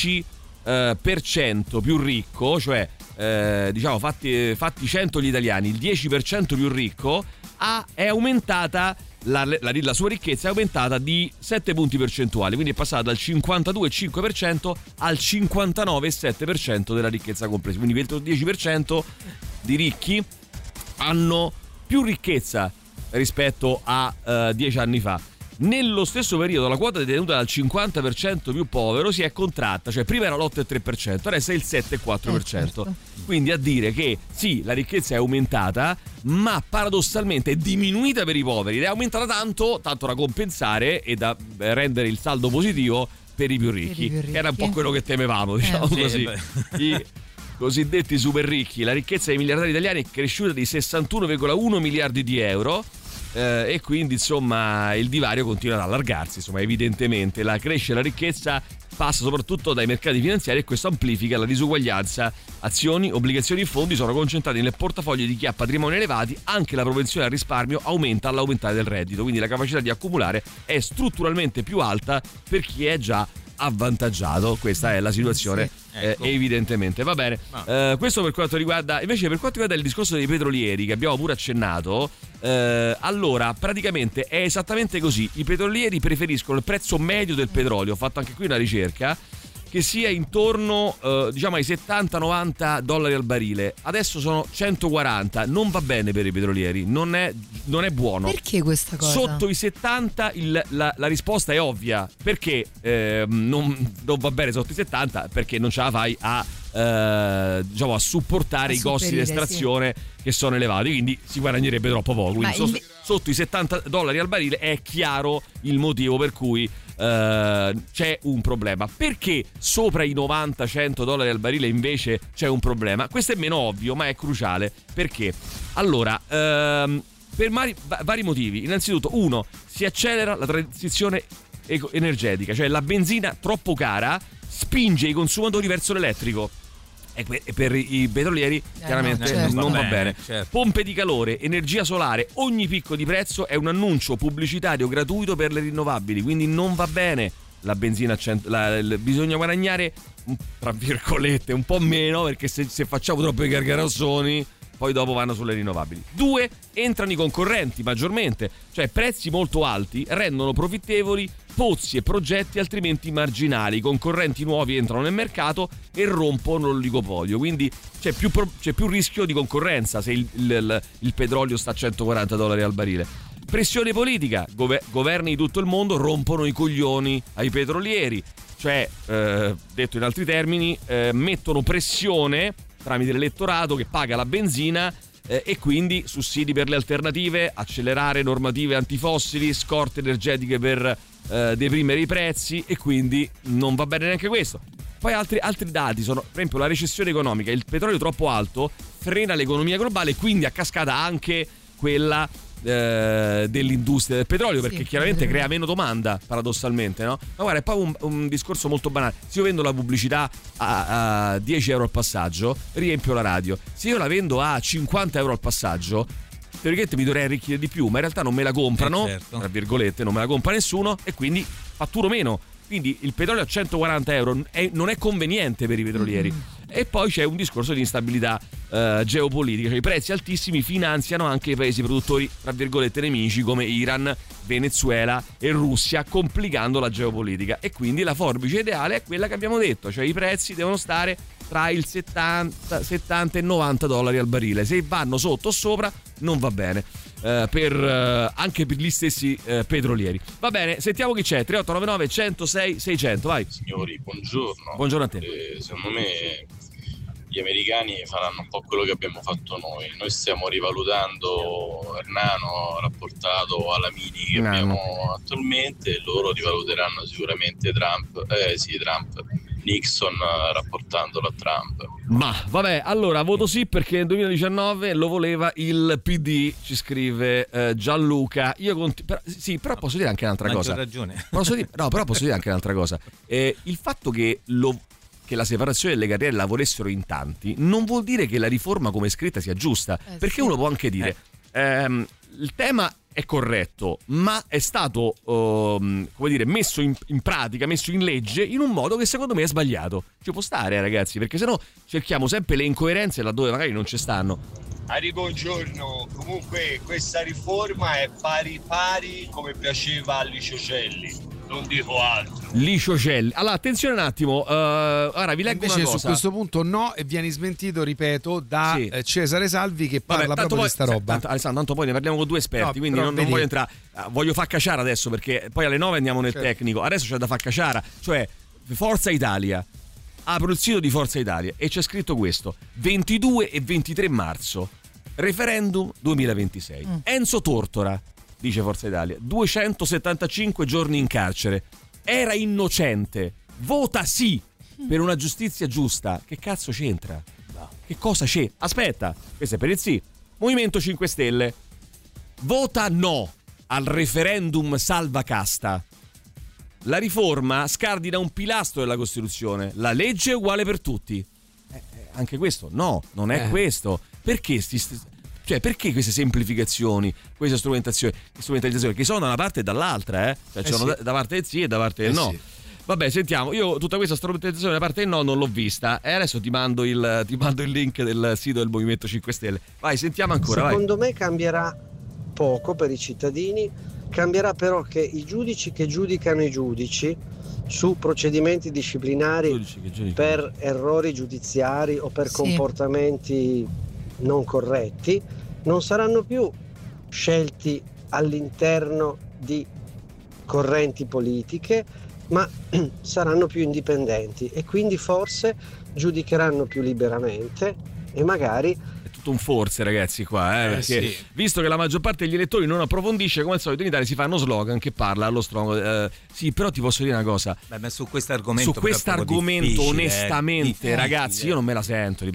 10% più ricco, cioè diciamo fatti 100 gli italiani, il 10% più ricco è aumentata, la sua ricchezza è aumentata di 7 punti percentuali, quindi è passata dal 52,5% al 59,7% della ricchezza complessiva. Quindi il 10% di ricchi hanno più ricchezza rispetto a 10 anni fa. Nello stesso periodo la quota detenuta dal 50% più povero si è contratta, cioè prima era l'8,3%, adesso è il 7,4%. Quindi a dire che sì, la ricchezza è aumentata, ma paradossalmente è diminuita per i poveri ed è aumentata tanto da compensare e da rendere il saldo positivo per i più ricchi. Era un po' quello che temevamo, diciamo così. I cosiddetti super ricchi. La ricchezza dei miliardari italiani è cresciuta di 61,1 miliardi di euro. E quindi insomma il divario continua ad allargarsi, insomma evidentemente la crescita della ricchezza passa soprattutto dai mercati finanziari e questo amplifica la disuguaglianza. Azioni, obbligazioni e fondi sono concentrati nel portafoglio di chi ha patrimoni elevati, anche la propensione al risparmio aumenta all'aumentare del reddito, quindi la capacità di accumulare è strutturalmente più alta per chi è già avvantaggiato. Questa è la situazione, evidentemente. Va bene, questo per quanto riguarda invece il discorso dei petrolieri, che abbiamo pure accennato. Allora, praticamente è esattamente così. I petrolieri preferiscono il prezzo medio del petrolio, ho fatto anche qui una ricerca, che sia intorno diciamo ai $70-90 al barile. Adesso sono 140, non va bene per i petrolieri, non è buono. Perché questa cosa? Sotto i 70 la risposta è ovvia, perché non va bene sotto i 70, perché non ce la fai a supportare i costi di estrazione che sono elevati, quindi si guadagnerebbe troppo poco. Quindi sotto i $70 al barile è chiaro il motivo per cui c'è un problema. Perché sopra i $90-100 al barile invece c'è un problema? Questo è meno ovvio, ma è cruciale. Perché? Allora, per vari motivi. Innanzitutto, uno, si accelera la transizione energetica, cioè la benzina troppo cara spinge i consumatori verso l'elettrico. E per i petrolieri chiaramente non va bene. Certo. Pompe di calore, energia solare, ogni picco di prezzo è un annuncio pubblicitario gratuito per le rinnovabili, quindi non va bene la benzina bisogna guadagnare tra virgolette un po' meno, perché se facciamo troppi gargarossoni poi dopo vanno sulle rinnovabili. 2, entrano i concorrenti maggiormente, cioè prezzi molto alti rendono profittevoli pozzi e progetti altrimenti marginali. I concorrenti nuovi entrano nel mercato e rompono l'oligopolio, quindi c'è più rischio di concorrenza se il petrolio sta a $140 al barile. Pressione politica, governi di tutto il mondo rompono i coglioni ai petrolieri, cioè detto in altri termini mettono pressione tramite l'elettorato che paga la benzina, e quindi sussidi per le alternative, accelerare normative antifossili, scorte energetiche per deprimere i prezzi, e quindi non va bene neanche questo. Poi altri dati sono, per esempio, la recessione economica. Il petrolio troppo alto frena l'economia globale e quindi a cascata anche quella dell'industria del petrolio, perché chiaramente crea meno domanda, paradossalmente, no? Ma guarda, è poi un discorso molto banale. Se io vendo la pubblicità a 10 euro al passaggio, riempio la radio. Se io la vendo a 50 euro al passaggio, teoricamente mi dovrei arricchire di più, ma in realtà non me la comprano, tra virgolette, non me la compra nessuno, e quindi fatturo meno. Quindi il petrolio a 140 euro non è conveniente per i petrolieri. E poi c'è un discorso di instabilità geopolitica, cioè i prezzi altissimi finanziano anche i paesi produttori, tra virgolette, nemici come Iran, Venezuela e Russia, complicando la geopolitica. E quindi la forbice ideale è quella che abbiamo detto, cioè i prezzi devono stare tra il 70 e 90 dollari al barile. Se vanno sotto o sopra non va bene, anche per gli stessi petrolieri. Va bene, sentiamo chi c'è. 3899 106 600, vai. Signori, buongiorno. Buongiorno a te. Secondo me gli americani faranno un po' quello che abbiamo fatto noi. Noi stiamo rivalutando Ernano rapportato alla Mini che abbiamo attualmente, loro rivaluteranno sicuramente Trump, Nixon rapportandolo a Trump. Ma vabbè, allora voto sì perché nel 2019 lo voleva il PD, ci scrive Gianluca. Però posso dire anche un'altra cosa. Ragione. Però posso dire anche un'altra cosa. Il fatto che la separazione delle carriere la volessero in tanti non vuol dire che la riforma come è scritta sia giusta, perché uno può anche dire il tema è corretto, ma è stato messo in pratica, messo in legge in un modo che secondo me è sbagliato. Ci può stare, ragazzi, perché sennò cerchiamo sempre le incoerenze laddove magari non ci stanno. Buongiorno, comunque questa riforma è pari come piaceva a Licio Gelli, non dico altro. Licio Gelli. Allora, attenzione un attimo, ora vi leggo invece una cosa. Su questo punto no, e vieni smentito, ripeto, da Cesare Salvi, che parla proprio di questa roba. Alessandro, tanto poi ne parliamo con due esperti, quindi non voglio entrare. Voglio far cacciare adesso, perché poi alle 9 andiamo nel tecnico. Adesso c'è da far cacciare, cioè Forza Italia. Apro il sito di Forza Italia e c'è scritto questo: 22 e 23 marzo, referendum 2026. Enzo Tortora, dice Forza Italia, 275 giorni in carcere, era innocente, vota sì per una giustizia giusta. Che cazzo c'entra? Che cosa c'è? Aspetta, questo è per il sì. Movimento 5 Stelle, vota no al referendum salva casta. La riforma scardina un pilastro della Costituzione, la legge è uguale per tutti. Anche questo no, non è questo. Perché perché queste semplificazioni, queste strumentalizzazioni che sono da una parte e dall'altra, cioè sono da parte del sì e da parte del no. Sì. Vabbè, sentiamo, io tutta questa strumentalizzazione da parte del no non l'ho vista, e adesso ti mando il link del sito del Movimento 5 Stelle. Vai, sentiamo ancora. Secondo me cambierà poco per i cittadini. Cambierà però che i giudici che giudicano i giudici su procedimenti disciplinari per errori giudiziari o per comportamenti non corretti non saranno più scelti all'interno di correnti politiche, ma saranno più indipendenti e quindi forse giudicheranno più liberamente e magari un forse, ragazzi, qua, perché visto che la maggior parte degli elettori non approfondisce, come al solito in Italia si fanno slogan che parla allo strongo. Sì, però ti posso dire una cosa. Ma su questo argomento onestamente, ragazzi, io non me la sento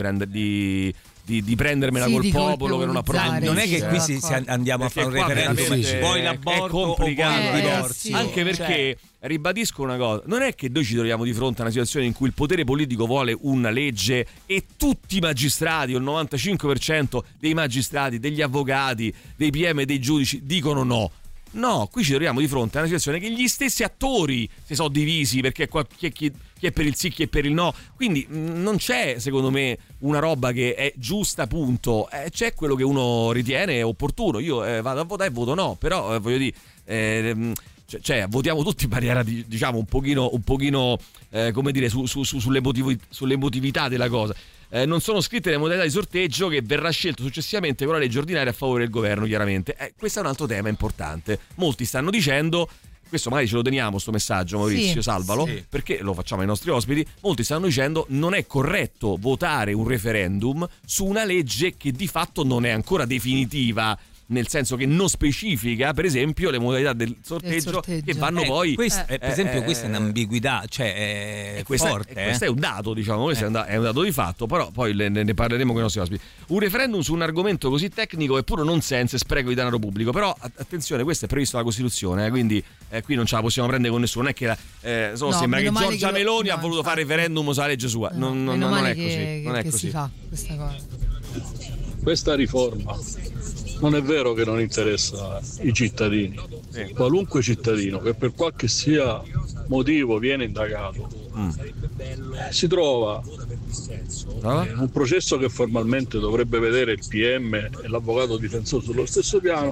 di prendermela col popolo che non approfondisce. Non è che qui andiamo a fare un referendum, vuoi l'aborto, è complicato, anche perché ribadisco una cosa, non è che noi ci troviamo di fronte a una situazione in cui il potere politico vuole una legge e tutti i magistrati, o il 95% dei magistrati, degli avvocati, dei PM e dei giudici dicono no. No, qui ci troviamo di fronte a una situazione che gli stessi attori si sono divisi, perché chi è per il sì, chi è per il no. Quindi non c'è, secondo me, una roba che è giusta, punto. C'è quello che uno ritiene opportuno. Io vado a votare e voto no, però voglio dire, votiamo tutti in maniera, diciamo, un pochino come dire, sull'emotività della cosa. Non sono scritte le modalità di sorteggio che verrà scelto successivamente con la legge ordinaria a favore del governo, chiaramente. Questo è un altro tema importante. Molti stanno dicendo questo magari ce lo teniamo sto messaggio, Maurizio, salvalo, perché lo facciamo ai nostri ospiti. Molti stanno dicendo non è corretto votare un referendum su una legge che di fatto non è ancora definitiva, nel senso che non specifica, per esempio, le modalità del sorteggio che vanno poi. Per esempio, questa è un'ambiguità, cioè è forte. Questo è un dato, diciamo, questo è un dato di fatto, però poi ne parleremo con i nostri ospiti. Un referendum su un argomento così tecnico è puro nonsense, spreco di denaro pubblico. Però attenzione, questo è previsto dalla Costituzione, quindi qui non ce la possiamo prendere con nessuno. Non è che sembra che Giorgia Meloni ha voluto fare referendum sulla legge sua. Non è così. Non è così. Si fa questa cosa. Questa riforma non è vero che non interessa i cittadini. Qualunque cittadino che per qualche sia motivo viene indagato si trova un processo che formalmente dovrebbe vedere il PM e l'avvocato difensore sullo stesso piano,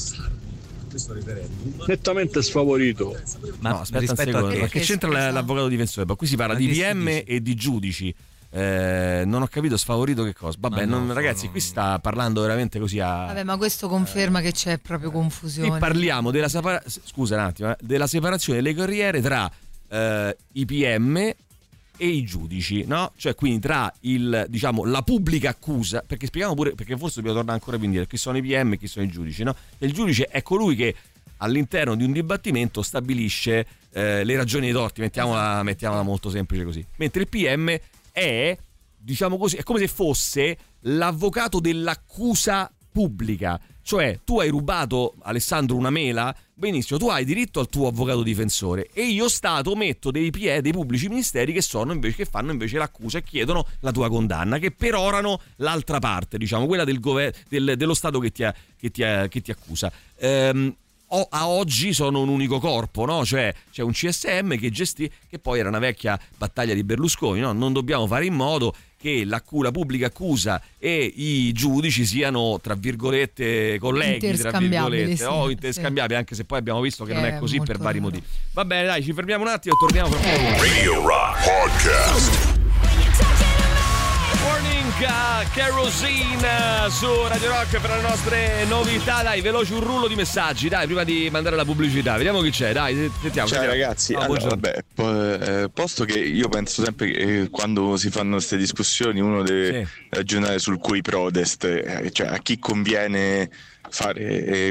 nettamente sfavorito. Ma aspetta un secondo, ma che c'entra l'avvocato difensore? Ma qui si parla di PM e di giudici. Non ho capito sfavorito che cosa. Vabbè, ragazzi, qui sta parlando veramente così Vabbè, ma questo conferma che c'è proprio confusione. Qui parliamo della scusa un attimo, della separazione delle carriere tra i PM e i giudici, no? Cioè quindi tra la pubblica accusa, perché spieghiamo pure, perché forse dobbiamo tornare ancora più indietro, chi sono i PM e chi sono i giudici, no? E il giudice è colui che all'interno di un dibattimento stabilisce le ragioni dei torti, mettiamola molto semplice così, mentre il PM è, diciamo così, è come se fosse l'avvocato dell'accusa pubblica. Cioè, tu hai rubato, Alessandro, una mela, benissimo, tu hai diritto al tuo avvocato difensore e io Stato metto dei pubblici ministeri che fanno invece l'accusa e chiedono la tua condanna, che perorano l'altra parte, diciamo, quella dello Stato che ti accusa. A oggi sono un unico corpo, no? Cioè c'è un CSM che poi era una vecchia battaglia di Berlusconi, no? Non dobbiamo fare in modo che la pubblica accusa e i giudici siano, tra virgolette, colleghi, tra virgolette, o interscambiabili, anche se poi abbiamo visto che non è così per vari motivi. Va bene, dai, ci fermiamo un attimo e torniamo fra poco. Radio Rock Podcast. Morning Kerosene su Radio Rock per le nostre novità. Dai, veloce un rullo di messaggi, dai, prima di mandare la pubblicità. Vediamo chi c'è, dai, sentiamo. Ciao ragazzi, posto che io penso sempre che quando si fanno queste discussioni uno deve ragionare sul cui prodest, cioè a chi conviene fare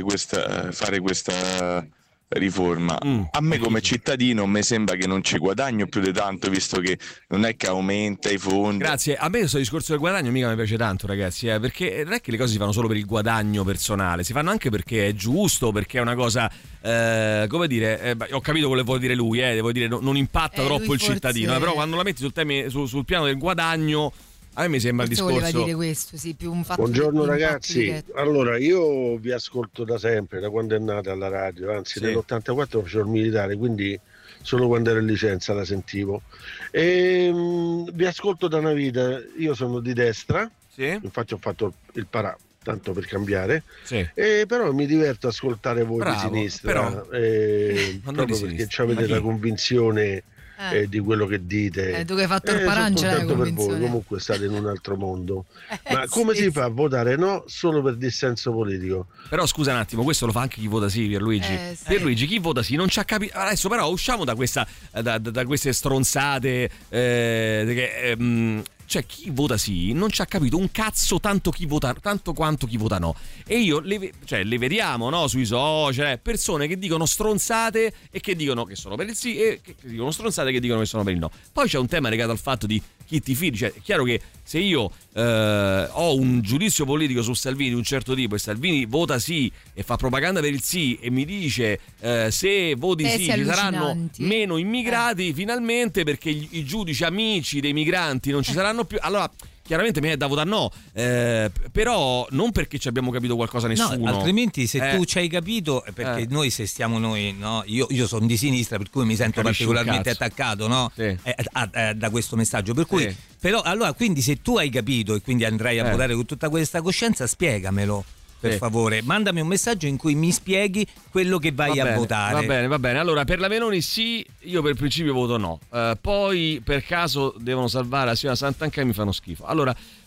questa riforma. A me come cittadino mi sembra che non ci guadagno più di tanto, visto che non è che aumenta i fondi. Grazie, a me questo discorso del guadagno mica mi piace tanto, ragazzi, perché non è che le cose si fanno solo per il guadagno personale, si fanno anche perché è giusto, perché è una cosa come dire, ho capito quello che vuol dire lui, devo dire non impatta troppo il cittadino, però quando la metti sul piano del guadagno a me mi sembra il discorso. Voleva dire questo, sì, più un fatto. Buongiorno ragazzi, allora io vi ascolto da sempre, da quando è nata alla radio, anzi nell'84 facevo il militare, quindi solo quando ero in licenza la sentivo. E vi ascolto da una vita, io sono di destra, infatti ho fatto il parà, tanto per cambiare, però mi diverto a ascoltare voi di sinistra, proprio perché avete la convinzione di quello che dite. Tu che hai fatto il parangelo per voi, comunque state in un altro mondo. Ma come si fa a votare no solo per dissenso politico? Però scusa un attimo, questo lo fa anche chi vota sì, Pierluigi. Pierluigi, chi vota sì non ci ha capito. Adesso però usciamo da questa da queste stronzate cioè chi vota sì non ci ha capito un cazzo tanto quanto chi vota no. E io le vediamo, no, sui social, persone che dicono stronzate e che dicono che sono per il sì e che dicono stronzate che dicono che sono per il no. Poi c'è un tema legato al fatto di chi ti fidi, cioè è chiaro che se io ho un giudizio politico su Salvini di un certo tipo e Salvini vota sì e fa propaganda per il sì e mi dice se voti sì ci saranno meno immigrati finalmente perché i giudici amici dei migranti non ci saranno più, allora chiaramente mi è da votare no, però non perché ci abbiamo capito qualcosa nessuno. No, altrimenti se tu ci hai capito, perché noi se stiamo no, io sono di sinistra per cui mi sento particolarmente attaccato, no? Da questo messaggio, per cui però allora quindi se tu hai capito e quindi andrai a votare con tutta questa coscienza, spiegamelo. Per favore, mandami un messaggio in cui mi spieghi quello che vai a votare. Va bene. Allora, per la Meloni sì, io per principio voto no. Poi per caso devono salvare la signora Santanchè e mi fanno schifo. Allora,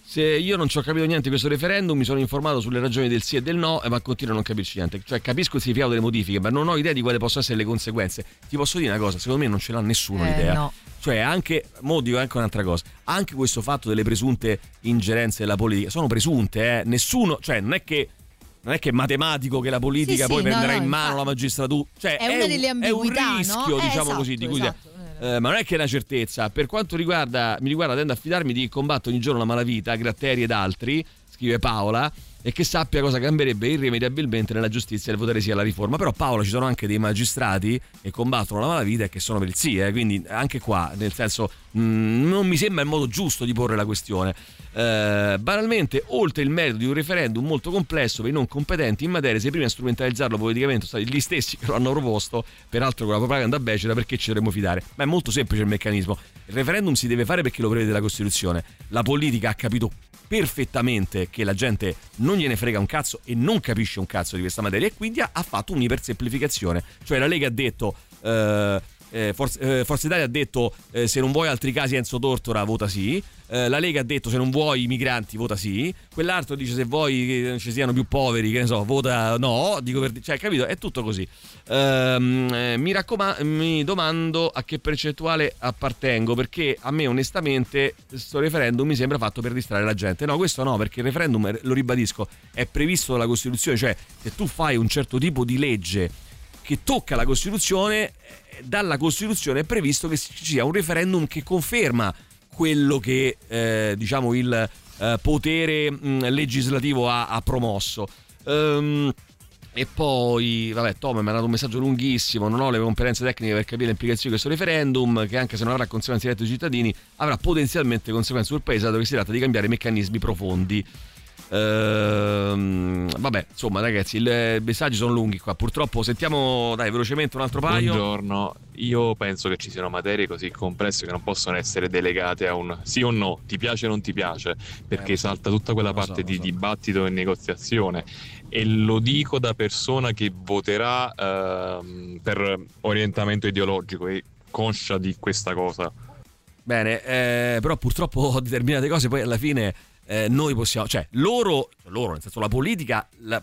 Se io non ci ho capito niente di questo referendum, mi sono informato sulle ragioni del sì e del no, ma continuo a non capirci niente. Cioè, capisco il significato delle modifiche, ma non ho idea di quali possono essere le conseguenze. Ti posso dire una cosa, secondo me non ce l'ha nessuno l'idea. No. Cioè, anche, mo dico anche un'altra cosa, anche questo fatto delle presunte ingerenze della politica, sono presunte, nessuno, cioè non è che è matematico che la politica poi prenderà in mano la magistratura, cioè è una delle ambiguità, è un rischio, no? diciamo esatto, così, di cui esatto. ma non è che è una certezza. Per quanto mi riguarda tendo a fidarmi di combattere ogni giorno la malavita, Gratteri ed altri, scrive Paola, e che sappia cosa cambierebbe irrimediabilmente nella giustizia il votare sì alla riforma. Però Paola, ci sono anche dei magistrati che combattono la malavita e che sono per il sì, quindi anche qua, nel senso, non mi sembra il modo giusto di porre la questione. Banalmente, oltre il merito di un referendum molto complesso per i non competenti in materia, se prima a strumentalizzarlo politicamente sono stati gli stessi che lo hanno proposto, peraltro con la propaganda becera, perché ci dovremmo fidare? Ma è molto semplice il meccanismo. Il referendum si deve fare perché lo prevede la Costituzione. La politica ha capito perfettamente che la gente non gliene frega un cazzo e non capisce un cazzo di questa materia, e quindi ha fatto un'ipersemplificazione. Cioè la Lega ha detto Forza Italia ha detto se non vuoi altri casi Enzo Tortora vota sì, la Lega ha detto se non vuoi i migranti vota sì, quell'altro dice se vuoi che ci siano più poveri, che ne so, vota no, cioè, capito? È tutto così. Mi domando a che percentuale appartengo, perché a me onestamente questo referendum mi sembra fatto per distrarre la gente. No, questo no, perché il referendum, lo ribadisco, è previsto dalla Costituzione. Cioè, se tu fai un certo tipo di legge che tocca la Costituzione, dalla Costituzione è previsto che ci sia un referendum che conferma quello che diciamo il potere legislativo ha promosso. E poi, vabbè, Tom mi ha dato un messaggio lunghissimo: non ho le competenze tecniche per capire le implicazioni di questo referendum, che anche se non avrà conseguenze dirette ai cittadini, avrà potenzialmente conseguenze sul paese, dato che si tratta di cambiare meccanismi profondi. Vabbè, insomma, ragazzi, i messaggi sono lunghi qua. Purtroppo sentiamo, dai, velocemente un altro paio. Buongiorno, io penso che ci siano materie così complesse che non possono essere delegate a un sì o no, ti piace o non ti piace, perché salta tutta quella parte di dibattito e negoziazione. E lo dico da persona che voterà per orientamento ideologico e conscia di questa cosa. Bene, però purtroppo determinate cose poi alla fine noi possiamo, cioè loro nel senso la politica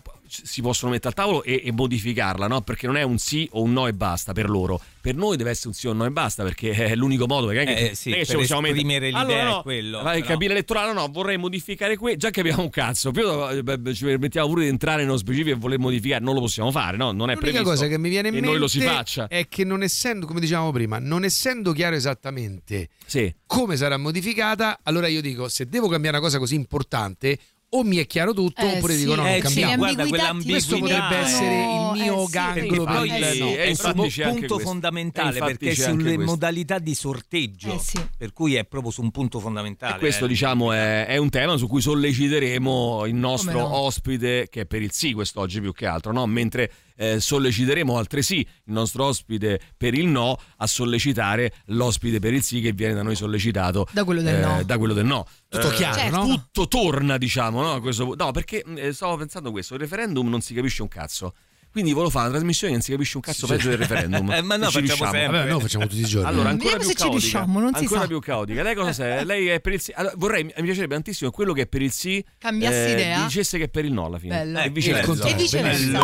si possono mettere al tavolo e modificarla, no? Perché non è un sì o un no e basta per loro. Per noi deve essere un sì o un no e basta, perché è l'unico modo, perché sì, per esprimere l'idea allora, no, è quello. La cabina elettorale no, vorrei modificare già che abbiamo un cazzo, più ci permettiamo pure di entrare nello specifico e voler modificare, non lo possiamo fare, no? Non è previsto. L'unica cosa che mi viene in mente noi lo si faccia. È che non essendo, come dicevamo prima, non essendo chiaro esattamente come sarà modificata, allora io dico, se devo cambiare una cosa così importante, o mi è chiaro tutto oppure dico no, non cambiamo. Guarda, quell'ambiguità, questo potrebbe essere il mio gangolo per il no. È un punto fondamentale, perché è sulle modalità di sorteggio, per cui è proprio su un punto fondamentale. E questo diciamo è un tema su cui solleciteremo il nostro ospite, che è per il sì quest'oggi più che altro, no? Mentre solleciteremo altresì il nostro ospite per il no a sollecitare l'ospite per il sì, che viene da noi sollecitato da quello del no. Tutto chiaro, certo. No? Tutto torna, diciamo, no? No, perché stavo pensando questo: il referendum non si capisce un cazzo. Quindi volevo fare una trasmissione che non si capisce un cazzo peggio del referendum. Ma no, facciamo sempre. Vabbè, no, facciamo tutti i giorni. Allora, ancora più caotica. Riusciamo, non ancora si più caotica. Lei cosa sei? Lei è per il sì. Allora, mi piacerebbe tantissimo quello che è per il sì cambiasse idea, dicesse che è per il no alla fine. Bello. E viceversa.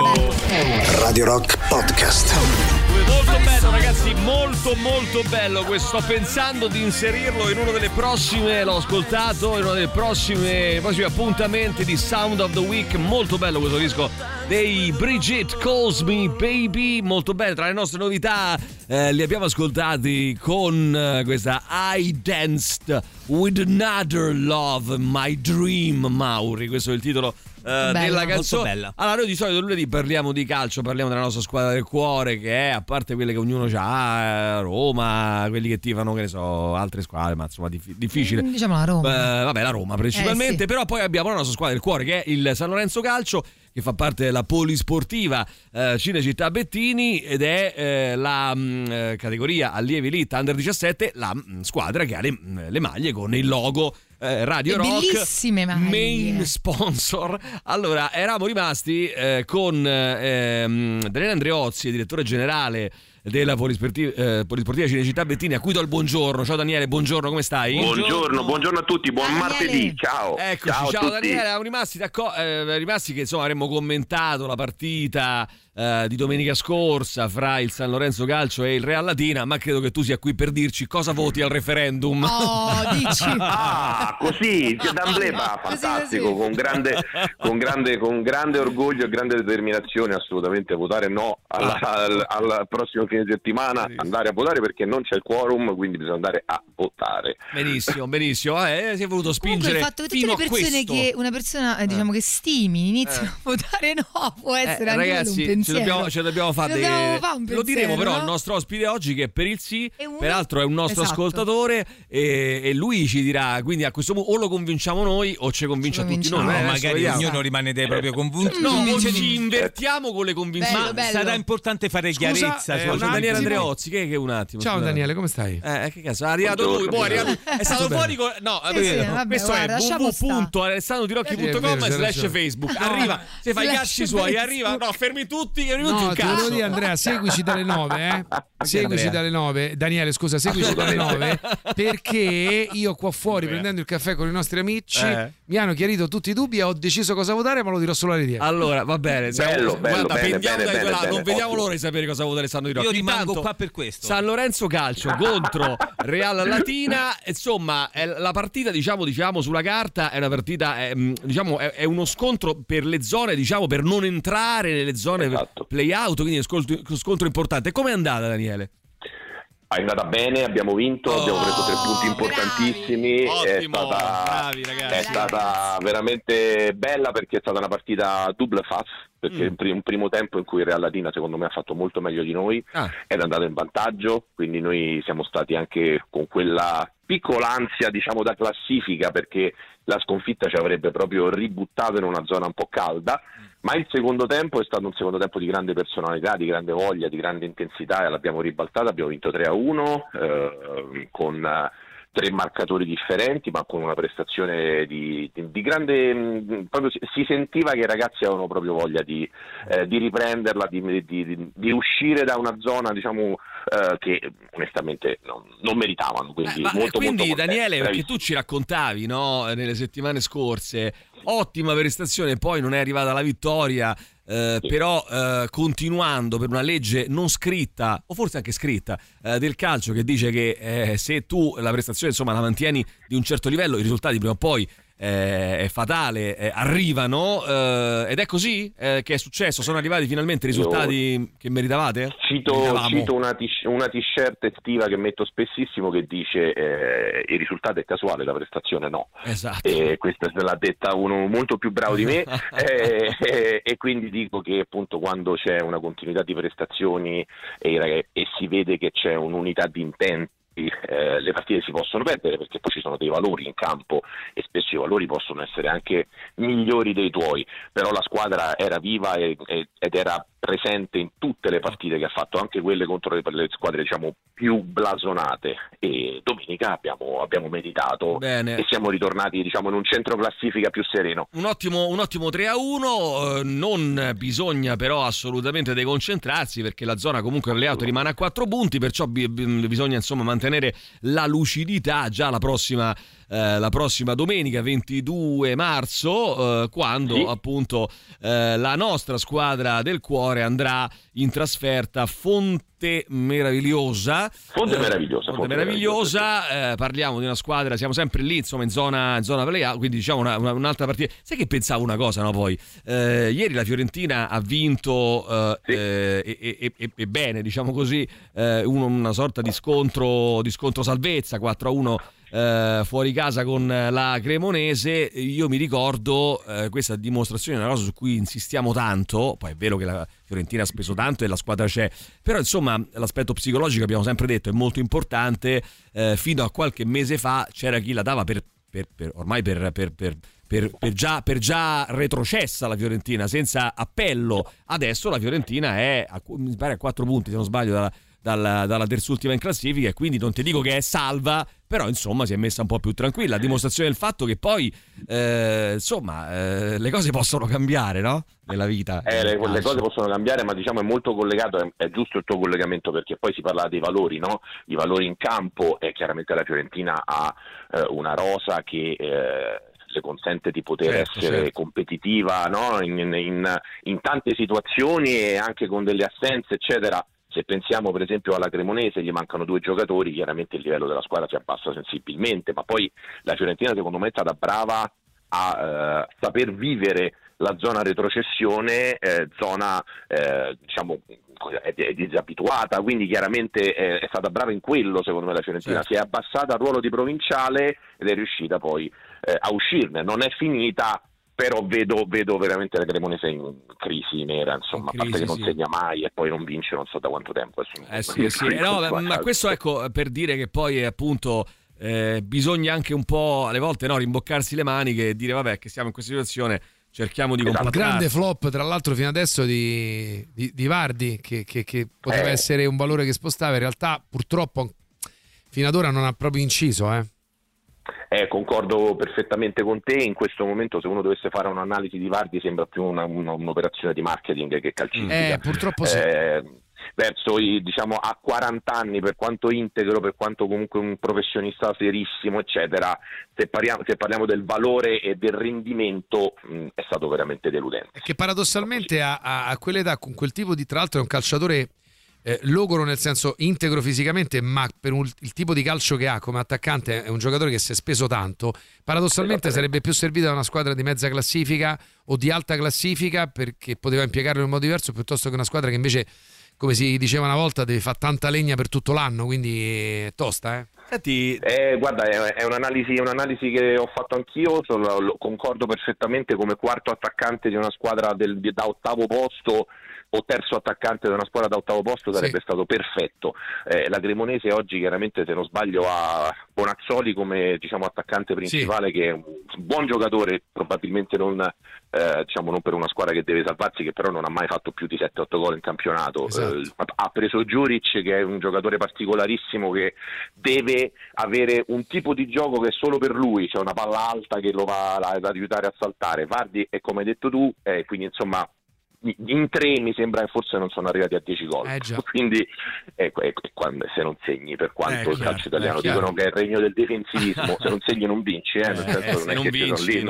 Radio Rock Podcast. Molto bello, ragazzi, molto molto bello. Sto pensando di inserirlo in uno delle prossime, l'ho ascoltato in uno dei prossimi appuntamenti di Sound of the Week. Molto bello questo disco dei Brigitte Calls Me Baby, molto bello. Tra le nostre novità li abbiamo ascoltati con questa I Danced With Another Love, My Dream, Mauri, questo è il titolo della canzone. Allora, noi di solito lunedì parliamo di calcio, parliamo della nostra squadra del cuore, che è, a parte quelle che ognuno ha, Roma, quelli che tifano, che ne so, altre squadre, ma insomma difficile. Diciamo la Roma. Vabbè, la Roma principalmente, però poi abbiamo la nostra squadra del cuore, che è il San Lorenzo Calcio, che fa parte della polisportiva Cinecittà Bettini, ed è la categoria allievi elite under 17, la squadra che ha le maglie con il logo Radio Rock, bellissime maglie, main sponsor. Allora, eravamo rimasti con Daniele Andreozzi, direttore generale della Polisportiva Cinecittà Bettini, a cui do il buongiorno. Ciao Daniele, buongiorno, come stai? Buongiorno a tutti, buon martedì, ciao. Eccoci, ciao Daniele, eravamo rimasti che insomma avremmo commentato la partita di domenica scorsa fra il San Lorenzo Calcio e il Real Latina, ma credo che tu sia qui per dirci cosa voti al referendum. Dici? Così, d'amblema, fantastico, così. Con grande orgoglio e grande determinazione assolutamente votare no al prossimo fine settimana, andare a votare perché non c'è il quorum, quindi bisogna andare a votare. Benissimo, si è voluto spingere. Comunque il fatto che tutte le persone che una persona diciamo che stimi iniziano a votare no può essere anche ragazzi, un pensiero. ce dobbiamo fare un pensiero, lo diremo però al nostro ospite oggi che per il sì, peraltro è un nostro ascoltatore e lui ci dirà, quindi a questo punto o lo convinciamo noi o ci convince a tutti noi. Magari ognuno rimane dei propri convinti. No, ci invertiamo con le convinzioni. Ma sarà importante fare chiarezza. Daniele Andreotti, che un attimo. Ciao Daniele, come stai? Che cazzo, è arrivato lui, è stato fuori con... No, questo è www.alessandrotirocchi.com/Facebook. Arriva, se fai i cazzi suoi, arriva, no, fermi tutti, no, te lo dico Andrea, seguici dalle 9, seguici dalle 9. Daniele, scusa, seguici dalle 9 perché io qua fuori prendendo il caffè con i nostri amici mi hanno chiarito tutti i dubbi e ho deciso cosa votare, ma lo dirò solo alle 10. Allora, va bene, guarda, pendiamo da quella, non vediamo l'ora di sapere cosa vota Alessandro Tirocchi. Io rimango qua per questo. San Lorenzo Calcio contro Real Latina, insomma, la partita diciamo sulla carta è una partita è uno scontro per le zone, per non entrare nelle zone play out, quindi è uno scontro importante. Come è andata, Daniele? È andata bene, abbiamo vinto, abbiamo preso 3 punti importantissimi. Bravi, è stata veramente bella perché è stata una partita double face, perché un primo tempo in cui il Real Latina secondo me ha fatto molto meglio di noi, è andato in vantaggio, quindi noi siamo stati anche con quella piccola ansia da classifica, perché la sconfitta ci avrebbe proprio ributtato in una zona un po' calda. Ma il secondo tempo è stato un secondo tempo di grande personalità, di grande voglia, di grande intensità, e l'abbiamo ribaltata, abbiamo vinto 3-1 con 3 marcatori differenti, ma con una prestazione di grande, proprio si sentiva che i ragazzi avevano proprio voglia di riprenderla, di uscire da una zona che onestamente non meritavano, quindi molto Daniele, perché tu ci raccontavi nelle settimane scorse, ottima prestazione, poi non è arrivata la vittoria, però continuando per una legge non scritta, o forse anche scritta, del calcio, che dice che se tu la prestazione la mantieni di un certo livello, i risultati prima o poi è fatale, arrivano, ed è così che è successo. Sono arrivati finalmente i risultati che meritavate? Cito una t-shirt estiva che metto spessissimo che dice il risultato è casuale, la prestazione no. Esatto. Questa se l'ha detta uno molto più bravo di me e quindi dico che appunto quando c'è una continuità di prestazioni e si vede che c'è un'unità di intenti, le partite si possono perdere, perché poi ci sono dei valori in campo e spesso i valori possono essere anche migliori dei tuoi, però la squadra era viva ed era presente in tutte le partite che ha fatto, anche quelle contro le squadre più blasonate, e domenica abbiamo meditato. Bene. E siamo ritornati in un centro classifica più sereno. Un ottimo 3-1, non bisogna però assolutamente deconcentrarsi, perché la zona comunque play-out rimane a 4 punti, perciò bisogna mantenere la lucidità già la prossima domenica 22 marzo, quando appunto la nostra squadra del cuore andrà in trasferta a Fonte Meravigliosa. Parliamo di una squadra, siamo sempre lì in zona play-out, quindi un'altra partita. Sai che pensavo una cosa, poi ieri la Fiorentina ha vinto e bene, così, una sorta di scontro salvezza 4-1 fuori casa con la Cremonese. Io mi ricordo questa dimostrazione è una cosa su cui insistiamo tanto. Poi è vero che la Fiorentina ha speso tanto e la squadra c'è, però l'aspetto psicologico, abbiamo sempre detto, è molto importante. Fino a qualche mese fa c'era chi la dava per per già retrocessa la Fiorentina, senza appello. Adesso la Fiorentina è mi pare a 4 punti, se non sbaglio, dalla terzultima in classifica, e quindi non ti dico che è salva, però insomma si è messa un po' più tranquilla, a dimostrazione del fatto che poi le cose possono cambiare, no? Nella vita. Le cose possono cambiare, ma diciamo è molto collegato, è giusto il tuo collegamento, perché poi si parla dei valori, no? I valori in campo, e chiaramente la Fiorentina ha una rosa che le consente di poter essere competitiva, no? in tante situazioni, e anche con delle assenze eccetera. Se pensiamo per esempio alla Cremonese, gli mancano 2 giocatori, chiaramente il livello della squadra si abbassa sensibilmente, ma poi la Fiorentina secondo me è stata brava a saper vivere la zona retrocessione, zona diciamo è disabituata, quindi chiaramente è stata brava in quello, secondo me la Fiorentina si è abbassata al ruolo di provinciale ed è riuscita poi a uscirne. Non è finita, però vedo veramente la Cremonese in crisi nera, insomma, a parte che non segna mai e poi non vince non so da quanto tempo. Ma questo, ecco, per dire che poi appunto bisogna anche un po' alle volte rimboccarsi le maniche e dire vabbè, che siamo in questa situazione, cerchiamo di comportarci. Il grande flop tra l'altro fino adesso di Vardi, che poteva essere un valore che spostava, in realtà purtroppo fino ad ora non ha proprio inciso. Concordo perfettamente con te. In questo momento, se uno dovesse fare un'analisi di Vardi, sembra più un'operazione di marketing che calcistica. Purtroppo sì. Verso diciamo a 40 anni, per quanto integro, per quanto comunque un professionista serissimo eccetera, se parliamo del valore e del rendimento, è stato veramente deludente. Che paradossalmente a quell'età, con quel tipo di, tra l'altro è un calciatore logoro nel senso integro fisicamente, ma per il tipo di calcio che ha come attaccante è un giocatore che si è speso tanto, paradossalmente sarebbe più servito da una squadra di mezza classifica o di alta classifica, perché poteva impiegarlo in un modo diverso, piuttosto che una squadra che invece, come si diceva una volta, deve fare tanta legna per tutto l'anno, quindi è tosta. Guarda, è un'analisi che ho fatto anch'io, concordo perfettamente. Come quarto attaccante di una squadra da ottavo posto o terzo attaccante di una squadra da ottavo posto sarebbe stato perfetto. La Cremonese oggi chiaramente, se non sbaglio, ha Bonazzoli come diciamo attaccante principale, che è un buon giocatore, probabilmente non per una squadra che deve salvarsi, che però non ha mai fatto più di 7-8 gol in campionato. Ha preso Juric, che è un giocatore particolarissimo, che deve avere un tipo di gioco che è solo per lui, c'è una palla alta che lo va ad aiutare a saltare. Vardi è come hai detto tu, quindi insomma in 3 mi sembra che forse non sono arrivati a 10 gol, quindi quando, se non segni, per quanto il calcio italiano dicono che è il regno del defensivismo, se non segni non vinci, nel senso non è che vinci,